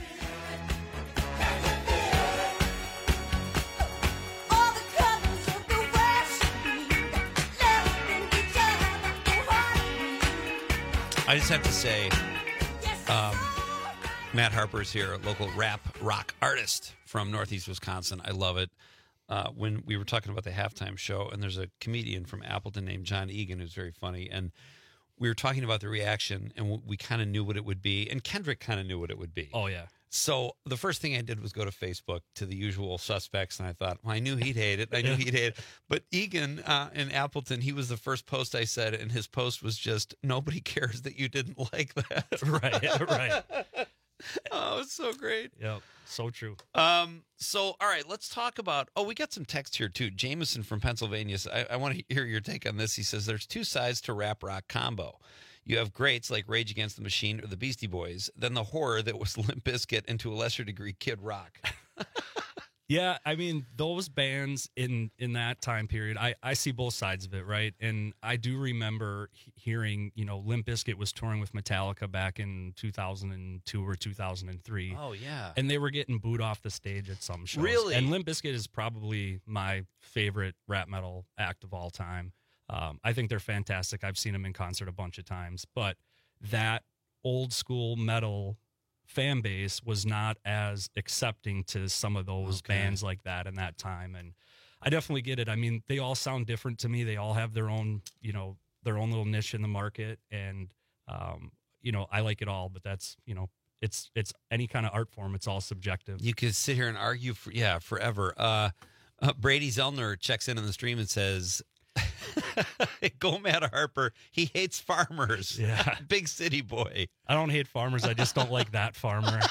I just have to say, um, Matt Harper's here, a local rap rock artist from Northeast Wisconsin. I love it. Uh, when we were talking about the halftime show, and there's a comedian from Appleton named John Egan who's very funny, and we were talking about the reaction, and we kind of knew what it would be, and Kendrick kind of knew what it would be. Oh, yeah. So the first thing I did was go to Facebook to the usual suspects, and I thought, well, I knew he'd hate it. I knew he'd hate it. But Egan uh, in Appleton, he was the first post I said, and his post was just, nobody cares that you didn't like that. Right, right. Oh, it's so great. Yep, so true. Um. So, all right, let's talk about, oh, we got some text here, too. Jameson from Pennsylvania, I, I want to hear your take on this. He says, there's two sides to rap rock combo. You have greats like Rage Against the Machine or the Beastie Boys, then the horror that was Limp Bizkit, and to a lesser degree, Kid Rock. Yeah, I mean, those bands in, in that time period, I, I see both sides of it, right? And I do remember hearing, you know, Limp Bizkit was touring with Metallica back in two thousand two or two thousand three. Oh, yeah. And they were getting booed off the stage at some shows. Really? And Limp Bizkit is probably my favorite rap metal act of all time. Um, I think they're fantastic. I've seen them in concert a bunch of times. But that old school metal fan base was not as accepting to some of those Okay. bands like that in that time. And I definitely get it. I mean, they all sound different to me. They all have their own, you know, their own little niche in the market. And, um, you know, I like it all, but that's, you know, it's, it's any kind of art form. It's all subjective. You could sit here and argue, for, yeah, forever. Uh, uh, Brady Zellner checks in on the stream and says, go Matt Harper. He hates farmers. Yeah. Big city boy. I don't hate farmers. I just don't like that farmer.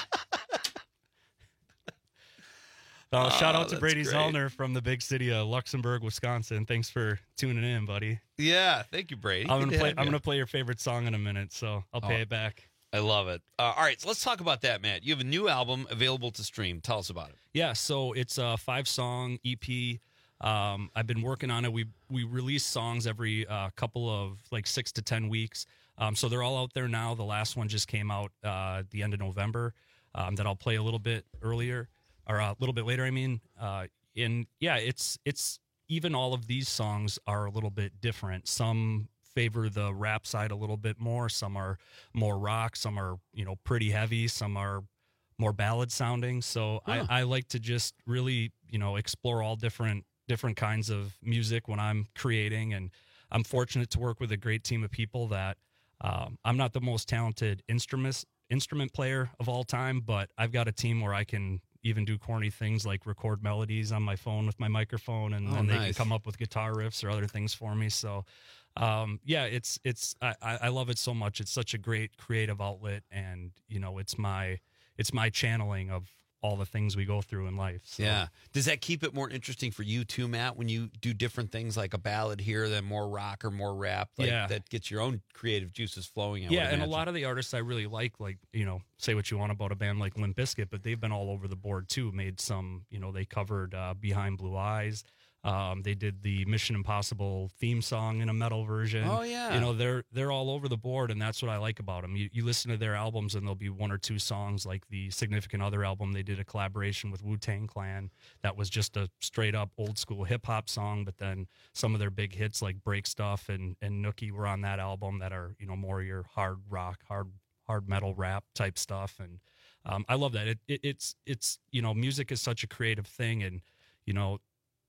Uh, shout Oh, out to that's Brady great. Zellner from the big city of Luxembourg, Wisconsin. Thanks for tuning in, buddy. Yeah, thank you, Brady. I'm Good gonna to play. have I'm you. gonna play your favorite song in a minute, so I'll pay Oh. it back. I love it. Uh, all right, so let's talk about that, Matt. You have a new album available to stream. Tell us about it. Yeah, so it's a five song E P. Um, I've been working on it. We we release songs every uh, couple of like six to ten weeks. Um, so they're all out there now. The last one just came out uh, at the end of November. Um, that I'll play a little bit earlier or a little bit later. I mean, uh, and yeah, it's it's even all of these songs are a little bit different. Some favor the rap side a little bit more. Some are more rock. Some are you know pretty heavy. Some are more ballad sounding. So Huh. I, I like to just really you know explore all different different kinds of music when I'm creating, and I'm fortunate to work with a great team of people that um, I'm not the most talented instrument instrument player of all time, but I've got a team where I can even do corny things like record melodies on my phone with my microphone, and Oh, then they nice. can come up with guitar riffs or other things for me. So um, yeah, it's it's I, I I love it so much. It's such a great creative outlet, and you know it's my it's my channeling of all the things we go through in life. So. Yeah. Does that keep it more interesting for you too, Matt, when you do different things like a ballad here, then more rock or more rap? Like Yeah. that gets your own creative juices flowing. I Yeah, would and a imagine. lot of the artists I really like, like, you know, say what you want about a band like Limp Bizkit, but they've been all over the board too. Made some, you know, they covered uh, Behind Blue Eyes. Um, they did the Mission Impossible theme song in a metal version. Oh, yeah. You know, they're they're all over the board, and that's what I like about them. You, you listen to their albums, and there'll be one or two songs, like the Significant Other album. They did a collaboration with Wu-Tang Clan that was just a straight up old school hip hop song, but then some of their big hits like Break Stuff and and Nookie were on that album that are, you know, more your hard rock, hard hard metal rap type stuff. And um, I love that. It, it it's it's you know, music is such a creative thing, and you know,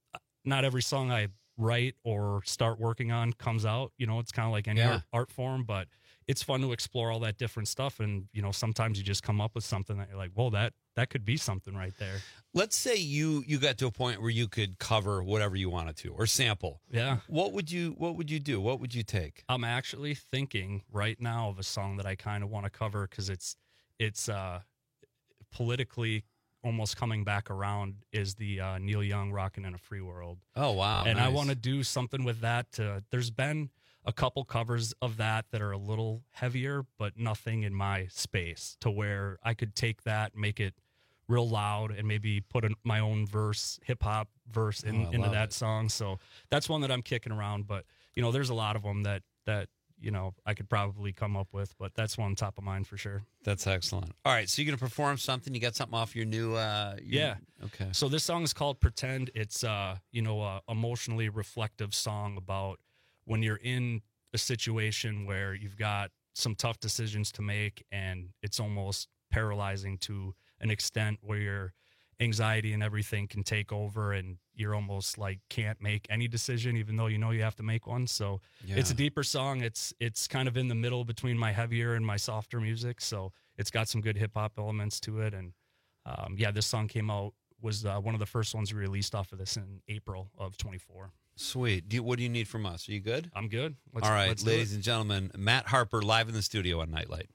not every song I write or start working on comes out. You know, it's kind of like any Yeah. art, art form, but it's fun to explore all that different stuff. And, you know, sometimes you just come up with something that you're like, whoa, that, that could be something right there. Let's say you you got to a point where you could cover whatever you wanted to or sample. Yeah. What would you What would you do? What would you take? I'm actually thinking right now of a song that I kind of want to cover because it's, it's uh, politically almost coming back around, is the uh, Neil Young Rockin' in a Free World. Oh, wow. And I nice. want to do something with that. To, there's been a couple covers of that that are a little heavier, but nothing in my space to where I could take that, make it real loud, and maybe put in my own verse, hip hop verse in, Oh, I into love that it. song. So that's one that I'm kicking around. But, you know, there's a lot of them that, that, you know, I could probably come up with, but that's one top of mind for sure. That's excellent. All right, so you're going to perform something? You got something off your new... Uh, your, yeah. Okay. So this song is called Pretend. It's, uh, you know, a emotionally reflective song about when you're in a situation where you've got some tough decisions to make and it's almost paralyzing to an extent where your anxiety and everything can take over and you're almost like can't make any decision even though you know you have to make one. So Yeah. it's a deeper song. It's it's kind of in the middle between my heavier and my softer music. So it's got some good hip hop elements to it. And um, yeah, this song came out, was uh, one of the first ones we released off of this in April of twenty-four. Sweet. Do you, what do you need from us? Are you good? I'm good. Let's, All right, let's do ladies it. and gentlemen, Matt Harper live in the studio on Nightlight.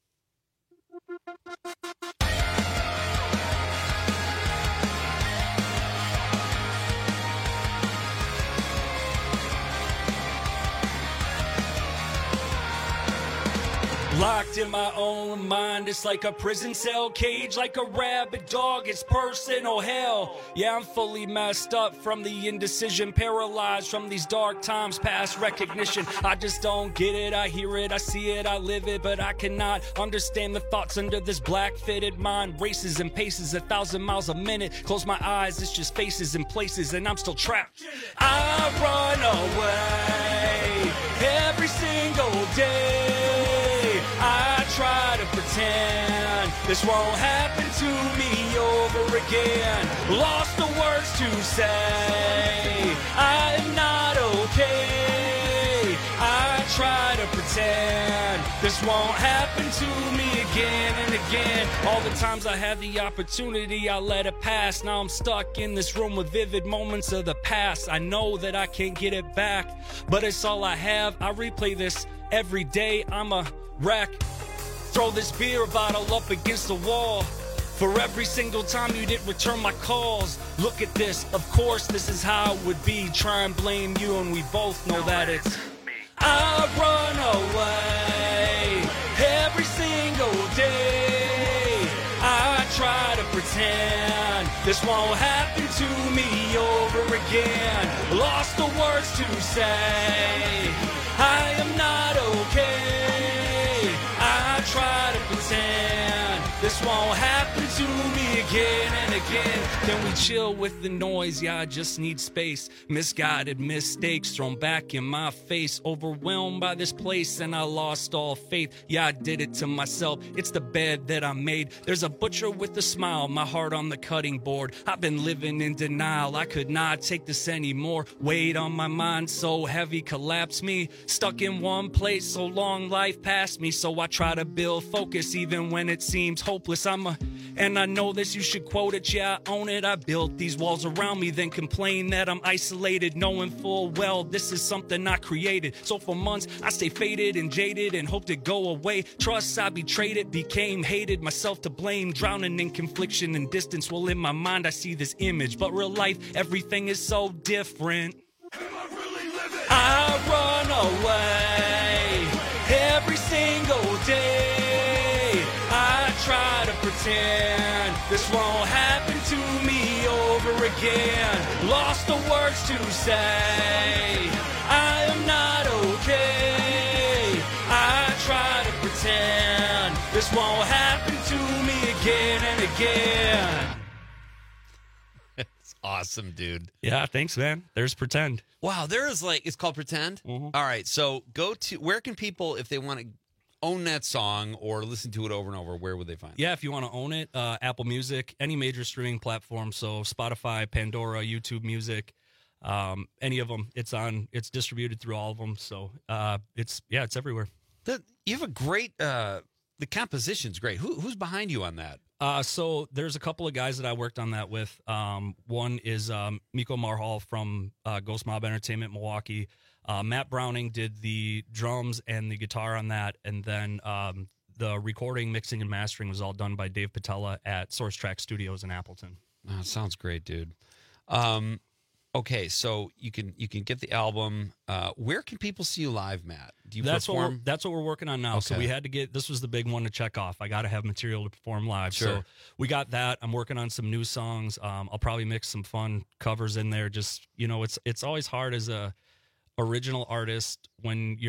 Locked in my own mind, it's like a prison cell cage, like a rabid dog, it's personal hell. Yeah, I'm fully messed up from the indecision, paralyzed from these dark times past recognition. I just don't get it, I hear it, I see it, I live it, but I cannot understand the thoughts under this black fitted mind. Races and paces a thousand miles a minute, close my eyes, it's just faces and places, and I'm still trapped. I run away every single day. I try to pretend this won't happen to me over again. Lost the words to say, I am not okay. I try to pretend this won't happen to me again and again. All the times I had the opportunity, I let it pass. Now I'm stuck in this room with vivid moments of the past. I know that I can't get it back, but it's all I have. I replay this every day. I'm a wreck. Throw this beer bottle up against the wall. For every single time you didn't return my calls. Look at this, of course this is how it would be. Try and blame you and we both know that it's I run away every single day. I try to pretend this won't happen to me over again. Lost the words to say, I am not okay. I try to pretend this won't happen to me again and again. Can we chill with the noise? Yeah, I just need space. Misguided mistakes thrown back in my face. Overwhelmed by this place and I lost all faith. Yeah, I did it to myself. It's the bed that I made. There's a butcher with a smile, my heart on the cutting board. I've been living in denial. I could not take this anymore. Weight on my mind so heavy collapsed me. Stuck in one place so long life passed me. So I try to build focus even when it seems hopeless. I'm a, and I know this, you should quote it. Yeah, I own it. I built these walls around me, then complain that I'm isolated, knowing full well this is something I created. So for months I stay faded and jaded and hoped it'd go away. Trust I betrayed it, became hated, myself to blame, drowning in confliction and distance. Well, in my mind I see this image, but real life everything is so different. I run away every single day. I try to pretend this won't happen to me over again. Lost the words to say, I am not okay. I try to pretend this won't happen to me again and again. It's awesome, dude. Yeah, thanks, man. There's Pretend. Wow, there is like, it's called Pretend? Mm-hmm. All right, so go to, where can people, if they want to own that song or listen to it over and over, where would they find it? Yeah, if you want to own it, uh, Apple Music, any major streaming platform, so Spotify, Pandora, YouTube Music, um, any of them. It's on. It's distributed through all of them. So uh, it's yeah, it's everywhere. The, you have a great. Uh, the composition's great. Who, who's behind you on that? Uh, so there's a couple of guys that I worked on that with. Um, one is um, Miko Marhal from uh, Ghost Mob Entertainment, Milwaukee. Uh, Matt Browning did the drums and the guitar on that, and then um, the recording, mixing, and mastering was all done by Dave Patella at Source Track Studios in Appleton. Oh, sounds great, dude. Um, okay, so you can you can get the album. Uh, where can people see you live, Matt? Do you that's perform? What we're, that's what we're working on now. Okay. So we had to get, this was the big one to check off. I got to have material to perform live. Sure. So we got that. I'm working on some new songs. Um, I'll probably mix some fun covers in there. Just, you know, it's it's always hard as a original artist when you're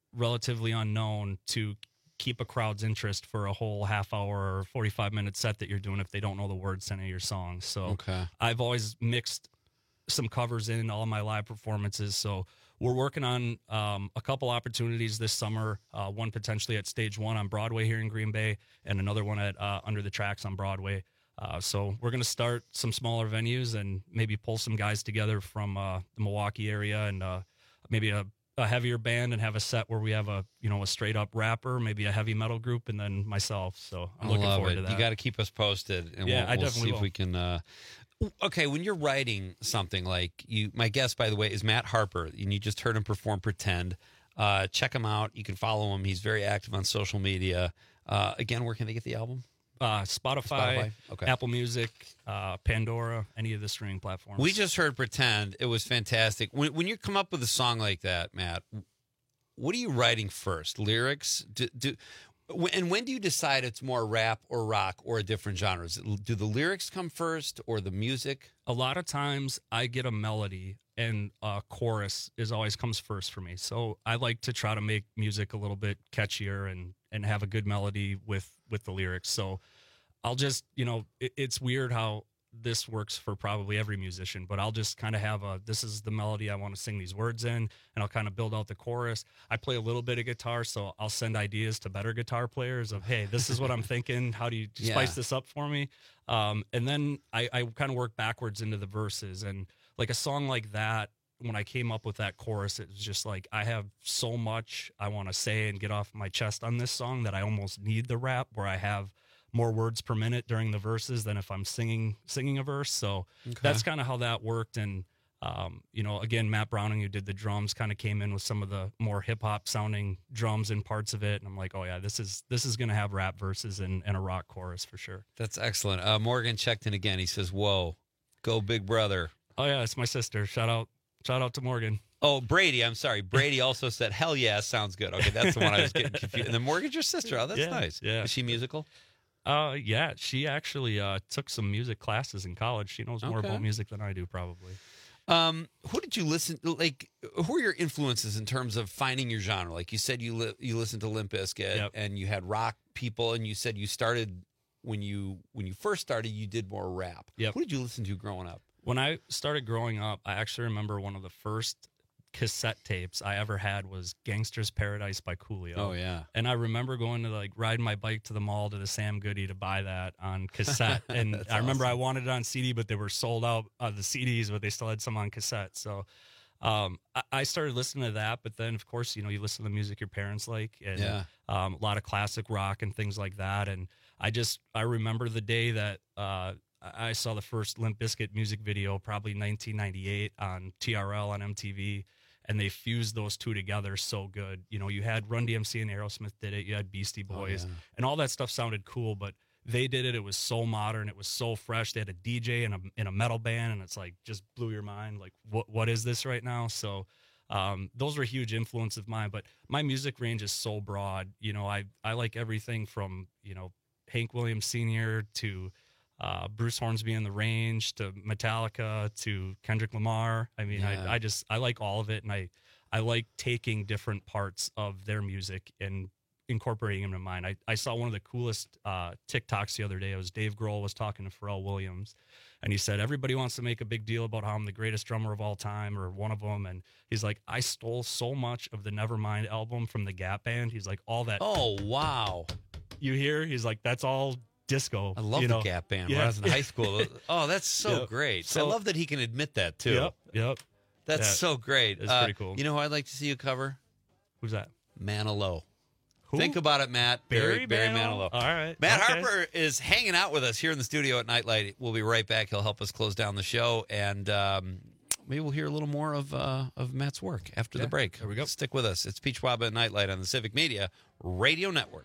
relatively unknown to keep a crowd's interest for a whole half hour or forty-five minute set that you're doing if they don't know the words to any of your songs. So Okay. I've always mixed some covers in all of my live performances. So we're working on um, a couple opportunities this summer, uh, one potentially at Stage One on Broadway here in Green Bay, and another one at uh, Under the Tracks on Broadway. Uh, so we're going to start some smaller venues and maybe pull some guys together from uh, the Milwaukee area and uh, maybe a, a heavier band and have a set where we have a, you know, a straight up rapper, maybe a heavy metal group, and then myself. So I'm I looking love forward it. to that. You got to keep us posted, and Yeah, we'll, I we'll definitely see if will. we can. Uh, okay, when you're writing something like you, my guest, by the way, is Matt Harper, and you just heard him perform "Pretend." Uh, check him out. You can follow him. He's very active on social media. Uh, again, where can they get the album? Uh, Spotify, Spotify? Okay. Apple Music, uh, Pandora, any of the streaming platforms. We just heard "Pretend." It was fantastic. When, when you come up with a song like that, Matt, what are you writing first? Lyrics? Do, do, and when do you decide it's more rap or rock or a different genre? Is it- Do the lyrics come first or the music? A lot of times I get a melody and a chorus is always comes first for me. So I like to try to make music a little bit catchier and, and have a good melody with, with the lyrics. So I'll just, you know, it, it's weird how this works for probably every musician, but I'll just kind of have a, this is the melody I want to sing these words in, and I'll kind of build out the chorus. I play a little bit of guitar, so I'll send ideas to better guitar players of, hey, this is what I'm thinking. How do you Yeah. spice this up for me? Um, and then I, I kind of work backwards into the verses. And like a song like that, when I came up with that chorus, it was just like, I have so much I want to say and get off my chest on this song that I almost need the rap where I have more words per minute during the verses than if I'm singing singing a verse. So Okay. that's kind of how that worked. And um, you know, again, Matt Browning, who did the drums, kind of came in with some of the more hip hop sounding drums and parts of it. And I'm like, oh yeah, this is this is gonna have rap verses and, and a rock chorus for sure. That's excellent. Uh, Morgan checked in again. He says, "Whoa, go Big Brother." Oh yeah, it's my sister. Shout out, shout out to Morgan. Oh, Brady. I'm sorry. Brady also said, "Hell yeah, sounds good." Okay, that's the one I was getting confused. And then Morgan's your sister. Oh, that's Yeah, nice. yeah. Is she musical? Uh, yeah, she actually uh, took some music classes in college. She knows more Okay. about music than I do, probably. Um, who did you listen like? Who are your influences in terms of finding your genre? Like you said, you li- you listened to Limp Bizkit, Yep. and you had rock people, and you said you started when you when you first started, you did more rap. Yep. Who did you listen to growing up? When I started growing up, I actually remember one of the first cassette tapes I ever had was Gangster's Paradise by Coolio. Oh, yeah. And I remember going to like riding my bike to the mall to the Sam Goody to buy that on cassette. And That's I remember awesome. I wanted it on C D, but they were sold out of the C Ds, but they still had some on cassette. So um, I, I started listening to that. But then, of course, you know, you listen to the music your parents like, and Yeah. um, a lot of classic rock and things like that. And I just, I remember the day that uh, I I saw the first Limp Bizkit music video, probably nineteen ninety-eight on T R L on M T V. And they fused those two together so good. You know, you had Run D M C and Aerosmith did it. You had Beastie Boys, yeah. and all that stuff sounded cool. But they did it. It was so modern. It was so fresh. They had a D J and a in a metal band, and it's like just blew your mind. Like, what what is this right now? So, um, those were huge influence of mine. But my music range is so broad. You know, I I like everything from you know Hank Williams Senior to Uh, Bruce Hornsby in the Range to Metallica to Kendrick Lamar. I mean, Yeah. I, I just I like all of it, and I I like taking different parts of their music and incorporating them into mine. I, I saw one of the coolest uh, TikToks the other day. It was Dave Grohl was talking to Pharrell Williams, and he said everybody wants to make a big deal about how I'm the greatest drummer of all time or one of them, and he's like, I stole so much of the Nevermind album from the Gap Band. He's like, all that. Oh wow! You hear? He's like, that's all disco. I love you the know? Gap Band Yeah. when I was in high school. Oh, that's so Yep. great. So- I love that he can admit that too. Yep. Yep. That's Yeah. so great. It's Uh, pretty cool. You know who I'd like to see you cover? Who's that? Manilow. Who? Think about it, Matt. Barry Barry Manilow? Manilow. All right. Matt Okay. Harper is hanging out with us here in the studio at Nightlight. We'll be right back. He'll help us close down the show, and um, maybe we'll hear a little more of uh, of Matt's work after Yeah, the break. there we go. Stick with us. It's Peach Waba at Nightlight on the Civic Media Radio Network.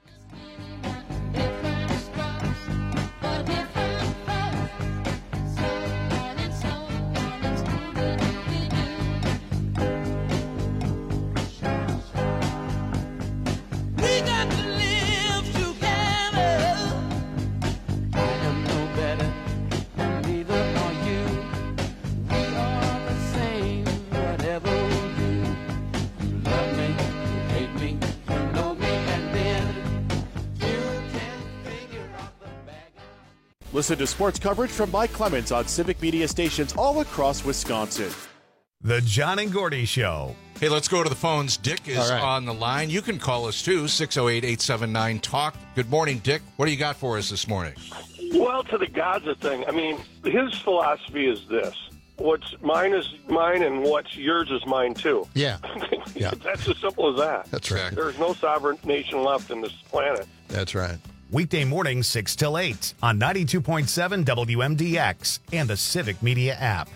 We got to live together. I am no better, and neither are you. We are the same, whatever we do. You love me, you hate me, Listen to sports coverage from Mike Clemens on Civic Media stations all across Wisconsin. The John and Gordy Show. Hey, let's go to the phones. Dick is All right. on the line. You can call us too, six oh eight, eight seven nine, talk. Good morning, Dick. What do you got for us this morning? Well, to the Gaza thing, I mean, his philosophy is this. What's mine is mine, and what's yours is mine, too. Yeah. Yeah. That's as simple as that. That's right. There's no sovereign nation left in this planet. That's right. Weekday mornings, six till eight on ninety-two point seven W M D X and the Civic Media app.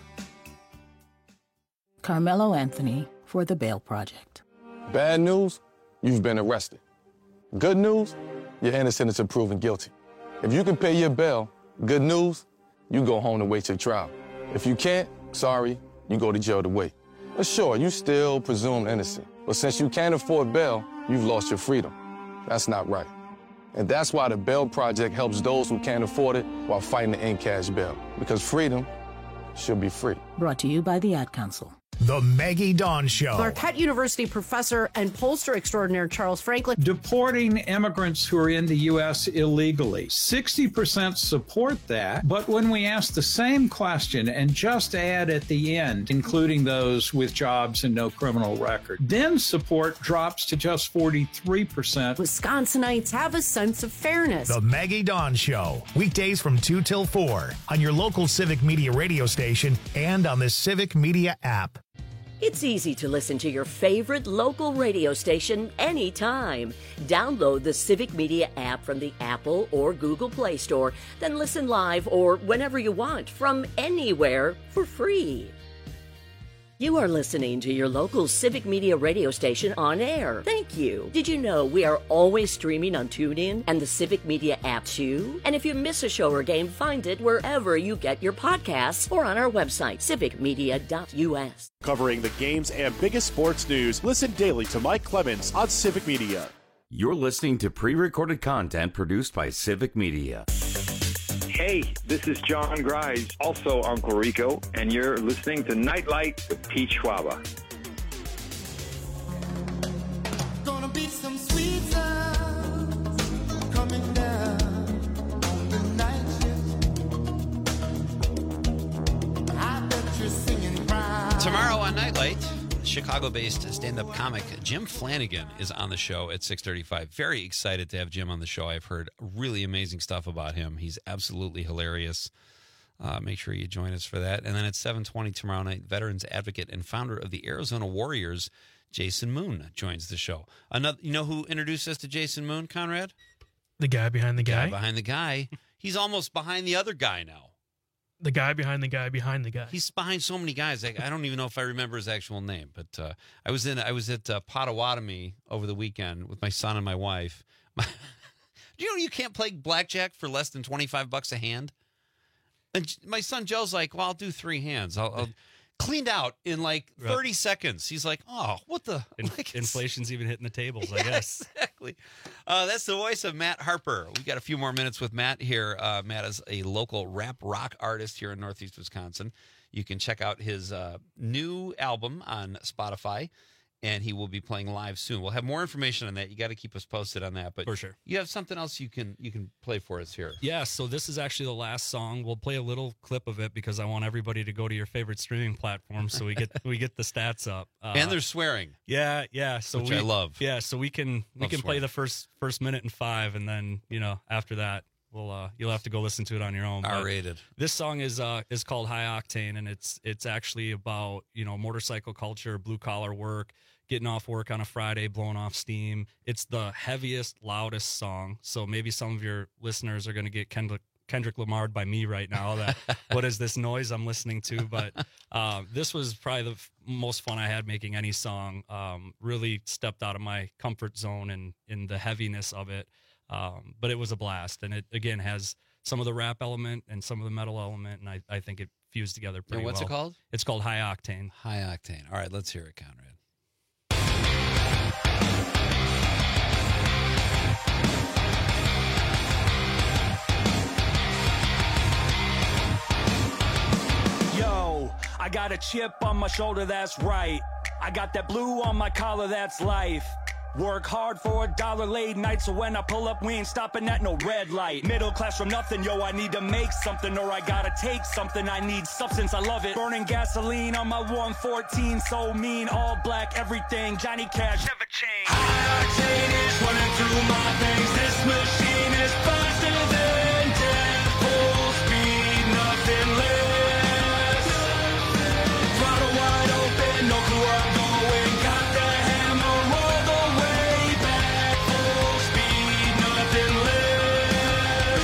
Carmelo Anthony for the Bail Project. Bad news, you've been arrested. Good news, you're innocent until proven guilty. If you can pay your bail, good news, you go home to wait your trial. If you can't, sorry, you go to jail to wait. But sure, you still presumed innocent. But since you can't afford bail, you've lost your freedom. That's not right. And that's why the Bail Project helps those who can't afford it while fighting to end cash bail. Because freedom should be free. Brought to you by the Ad Council. The Maggie Dawn Show. Marquette University professor and pollster extraordinaire Charles Franklin. Deporting immigrants who are in the U S illegally. sixty percent support that, but when we ask the same question and just add at the end, including those with jobs and no criminal record, then support drops to just forty-three percent. Wisconsinites have a sense of fairness. The Maggie Dawn Show. Weekdays from two till four on your local Civic Media radio station and on the Civic Media app. It's easy to listen to your favorite local radio station anytime. Download the Civic Media app from the Apple or Google Play Store, then listen live or whenever you want from anywhere for free. You are listening to your local Civic Media radio station on air. Thank you. Did you know we are always streaming on TuneIn and the Civic Media app too? And if you miss a show or game, find it wherever you get your podcasts or on our website, civic media dot U S. Covering the games and biggest sports news, listen daily to Mike Clemens on Civic Media. You're listening to pre-recorded content produced by Civic Media. Hey, this is John Grice, also Uncle Rico, and you're listening to Nightlight with Pete Schwaba. Gonna be some sweet sounds coming down on the night shift. I bet you're singing proud. Tomorrow on Nightlight, Chicago-based stand-up comic Jim Flanagan is on the show at six thirty-five. Very excited to have Jim on the show. I've heard really amazing stuff about him. He's absolutely hilarious. Uh, make sure you join us for that. And then at seven twenty tomorrow night, veterans advocate and founder of the Arizona Warriors, Jason Moon, joins the show. Another, you know who introduced us to Jason Moon, Conrad? The guy behind the guy? guy behind the guy. He's almost behind the other guy now. The guy behind the guy behind the guy. He's behind so many guys. I, I don't even know if I remember his actual name. But uh, I was in. I was at uh, Potawatomi over the weekend with my son and my wife. My, do you know you can't play blackjack for less than twenty-five bucks a hand? And my son Joe's like, "Well, I'll do three hands. I'll." I'll cleaned out in like thirty seconds. He's like, "Oh, what the?" In, like inflation's even hitting the tables, I yeah, guess. Exactly. Uh, that's the voice of Matt Harper. We got a few more minutes with Matt here. Uh, Matt is a local rap rock artist here in Northeast Wisconsin. You can check out his uh, new album on Spotify, and he will be playing live soon. We'll have more information on that. You got to keep us posted on that. But for sure, you have something else you can you can play for us here. Yeah. So this is actually the last song. We'll play a little clip of it because I want everybody to go to your favorite streaming platform so we get we get the stats up. Uh, and they're swearing. Yeah, yeah. So which we, I love. Yeah. So we can we love can swearing. play the first first minute and five, and then you know after that. Well, uh, you'll have to go listen to it on your own. R rated. This song is uh, is called High Octane, and it's it's actually about you know motorcycle culture, blue collar work, getting off work on a Friday, blowing off steam. It's the heaviest, loudest song. So maybe some of your listeners are going to get Kendrick Kendrick Lamar'd by me right now. That what is this noise I'm listening to? But uh, this was probably the f- most fun I had making any song. Um, really stepped out of my comfort zone and in the heaviness of it. Um, but it was a blast, and it again has some of the rap element and some of the metal element, and I, I think it fused together pretty and what's well. it called? It's called High Octane. High Octane. All right, let's hear it, Conrad. Yo, I got a chip on my shoulder, that's right. I got that blue on my collar, that's life. Work hard for a dollar late night, so when I pull up, we ain't stopping at no red light. Middle class from nothing, yo, I need to make something, or I gotta take something. I need substance, I love it. Burning gasoline on my one fourteen, so mean, all black, everything. Johnny Cash, never change. High octane is running through my veins. This machine is faster than death. Full speed, nothing less. Throttle wide open, no clue where I'm going. Got the hammer all the way back. Full speed, nothing less.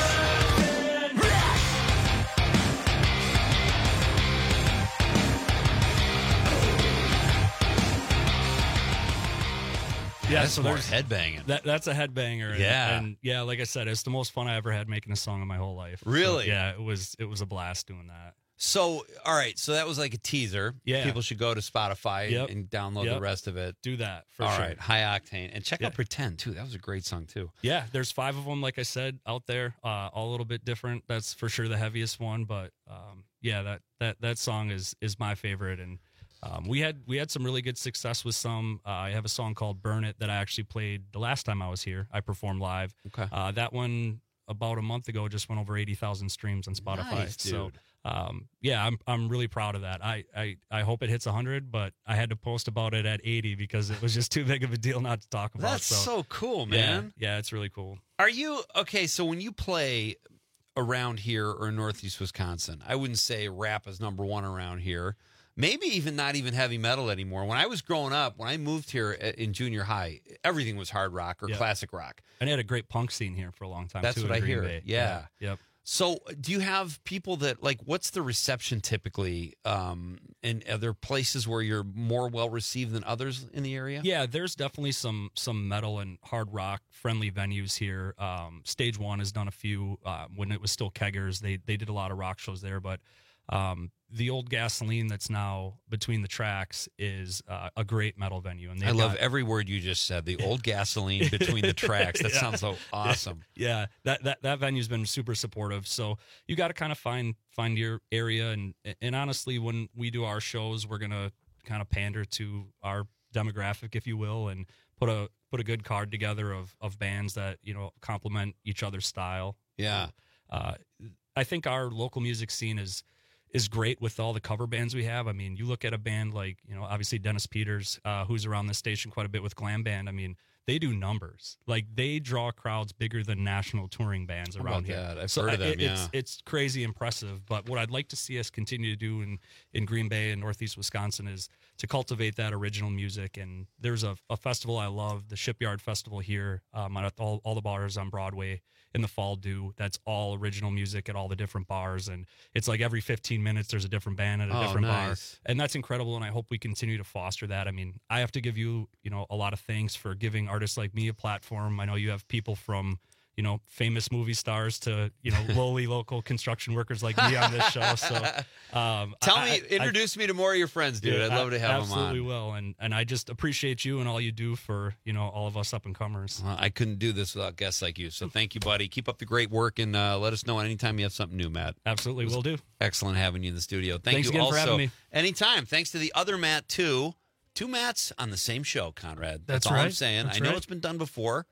Yeah, That's so more there's headbanging. That, that's a headbanger. And, Yeah. and yeah, like I said, it's the most fun I ever had making a song in my whole life. So, Really? yeah, it was it was a blast doing that. So, all right, so that was like a teaser. Yeah. People should go to Spotify Yep. and download Yep. the rest of it. Do that for All sure. right, High Octane. And check Yeah. out Pretend, too. That was a great song, too. Yeah, there's five of them, like I said, out there, uh, all a little bit different. That's for sure the heaviest one, but um, yeah, that that that song is is my favorite, and um, we had we had some really good success with some. Uh, I have a song called "Burn It" that I actually played the last time I was here. I performed live. Okay, uh, that one about a month ago just went over eighty thousand streams on Spotify. Nice, So. dude. Um, yeah, I'm I'm really proud of that. I, I, I hope it hits one hundred, but I had to post about it at eighty because it was just too big of a deal not to talk about. That's so cool, yeah, man. Yeah, it's really cool. Are you, okay, so when you play around here or in Northeast Wisconsin, I wouldn't say rap is number one around here. Maybe even not even heavy metal anymore. When I was growing up, when I moved here in junior high, everything was hard rock or Yeah. classic rock. And they had a great punk scene here for a long time. That's too, what in I Green hear. Bay. Yeah. Yep. So, do you have people that like? What's the reception typically? Um, and are there places where you're more well received than others in the area? Yeah, there's definitely some some metal and hard rock friendly venues here. Um, Stage One has done a few uh, when it was still Keggers. They they did a lot of rock shows there, but um, the old Gasoline that's now between the tracks is uh, a great metal venue. And I they've love got- every word you just said. The old Gasoline between the tracks. That Yeah. sounds so awesome. Yeah, that that that venue's been super supportive. So you got to kind of find find your area, and and honestly, when we do our shows, we're gonna kind of pander to our demographic, if you will, and put a put a good card together of of bands that you know complement each other's style. Yeah, uh, I think our local music scene is is great with all the cover bands we have. I mean, you look at a band like, you know, obviously Dennis Peters, uh, who's around this station quite a bit with Glam Band. I mean, they do numbers. Like, they draw crowds bigger than national touring bands How around about here. that? I've So heard of I- them, it- It's, yeah. it's crazy impressive. But what I'd like to see us continue to do in, in Green Bay and Northeast Wisconsin is to cultivate that original music. And there's a, a festival I love, the Shipyard Festival here, um, at all, all the bars on Broadway in the fall do. That's all original music at all the different bars. And it's like every fifteen minutes there's a different band at a Oh, different bar. nice. And that's incredible, and I hope we continue to foster that. I mean, I have to give you, you know, a lot of thanks for giving artists like me a platform. I know you have people from, you know, famous movie stars to, you know, lowly local construction workers like me on this show. So, um, Tell I- me, I- introduce me to more of your friends, dude. Yeah, I'd love to have them absolutely on. will, and and I just appreciate you and all you do for, you know, all of us up and comers. Well, I couldn't do this without guests like you. So thank you, buddy. Keep up the great work, and uh, let us know anytime you have something new, Matt. Absolutely, It was will do. Excellent having you in the studio. Thank Thanks you again also. for having me. Anytime. Thanks to the other Matt, too. Two Matts on the same show, Conrad. That's, That's all I'm right. saying. That's I know right. it's been done before.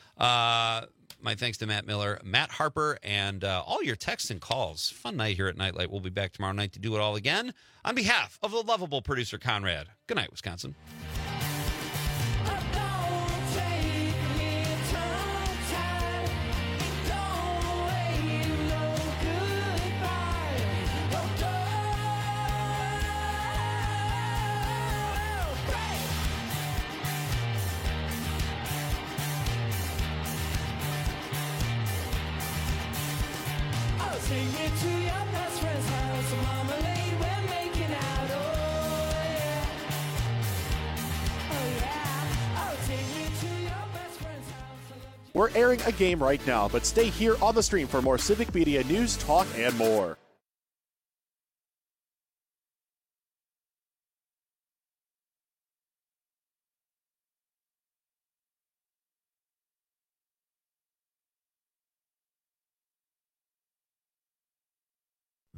Uh, my thanks to Matt Miller, Matt Harper, and uh, all your texts and calls. Fun night here at Nightlight. We'll be back tomorrow night to do it all again. On behalf of the lovable producer, Conrad, good night, Wisconsin. Take me to your best friend's house, marmalade, we're making out, oh yeah, oh yeah, oh take me to your best friend's house. We're airing a game right now, but stay here on the stream for more Civic Media news, talk, and more.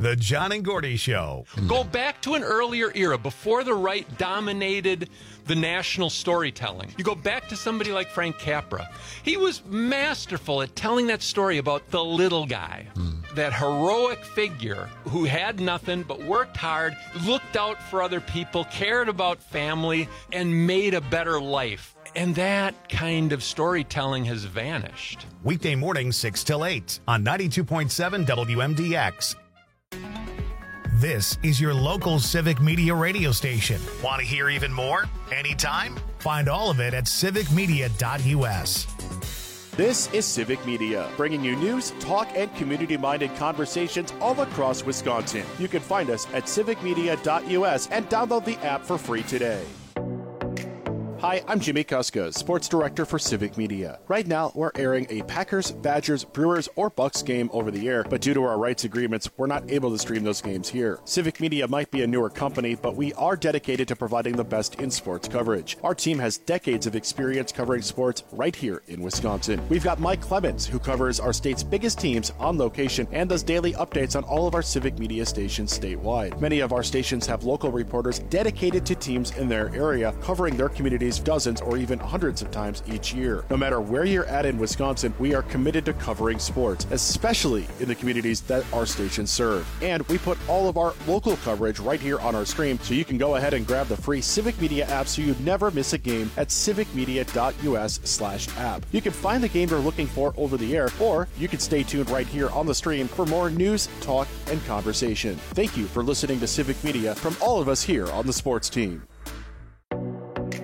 The John and Gordy Show. Go back to an earlier era before the right dominated the national storytelling. You go back to somebody like Frank Capra. He was masterful at telling that story about the little guy, mm. that heroic figure who had nothing but worked hard, looked out for other people, cared about family, and made a better life. And that kind of storytelling has vanished. Weekday mornings, six till eight on ninety-two point seven W M D X. This is your local Civic Media radio station. Want to hear even more? Anytime? Find all of it at civic media dot U S. This is Civic Media, bringing you news, talk, and community-minded conversations all across Wisconsin. You can find us at civic media dot U S and download the app for free today. Hi, I'm Jimmy Kuska, Sports Director for Civic Media. Right now, we're airing a Packers, Badgers, Brewers, or Bucks game over the air, but due to our rights agreements, we're not able to stream those games here. Civic Media might be a newer company, but we are dedicated to providing the best in sports coverage. Our team has decades of experience covering sports right here in Wisconsin. We've got Mike Clemens, who covers our state's biggest teams on location and does daily updates on all of our Civic Media stations statewide. Many of our stations have local reporters dedicated to teams in their area, covering their communities dozens or even hundreds of times each year. No matter where you're at in Wisconsin, we are committed to covering sports, especially in the communities that our stations serve. And we put all of our local coverage right here on our stream, so you can go ahead and grab the free Civic Media app so you never miss a game at civic media dot U S slash app. You can find the game you're looking for over the air, or you can stay tuned right here on the stream for more news, talk, and conversation. Thank you for listening to Civic Media from all of us here on the sports team.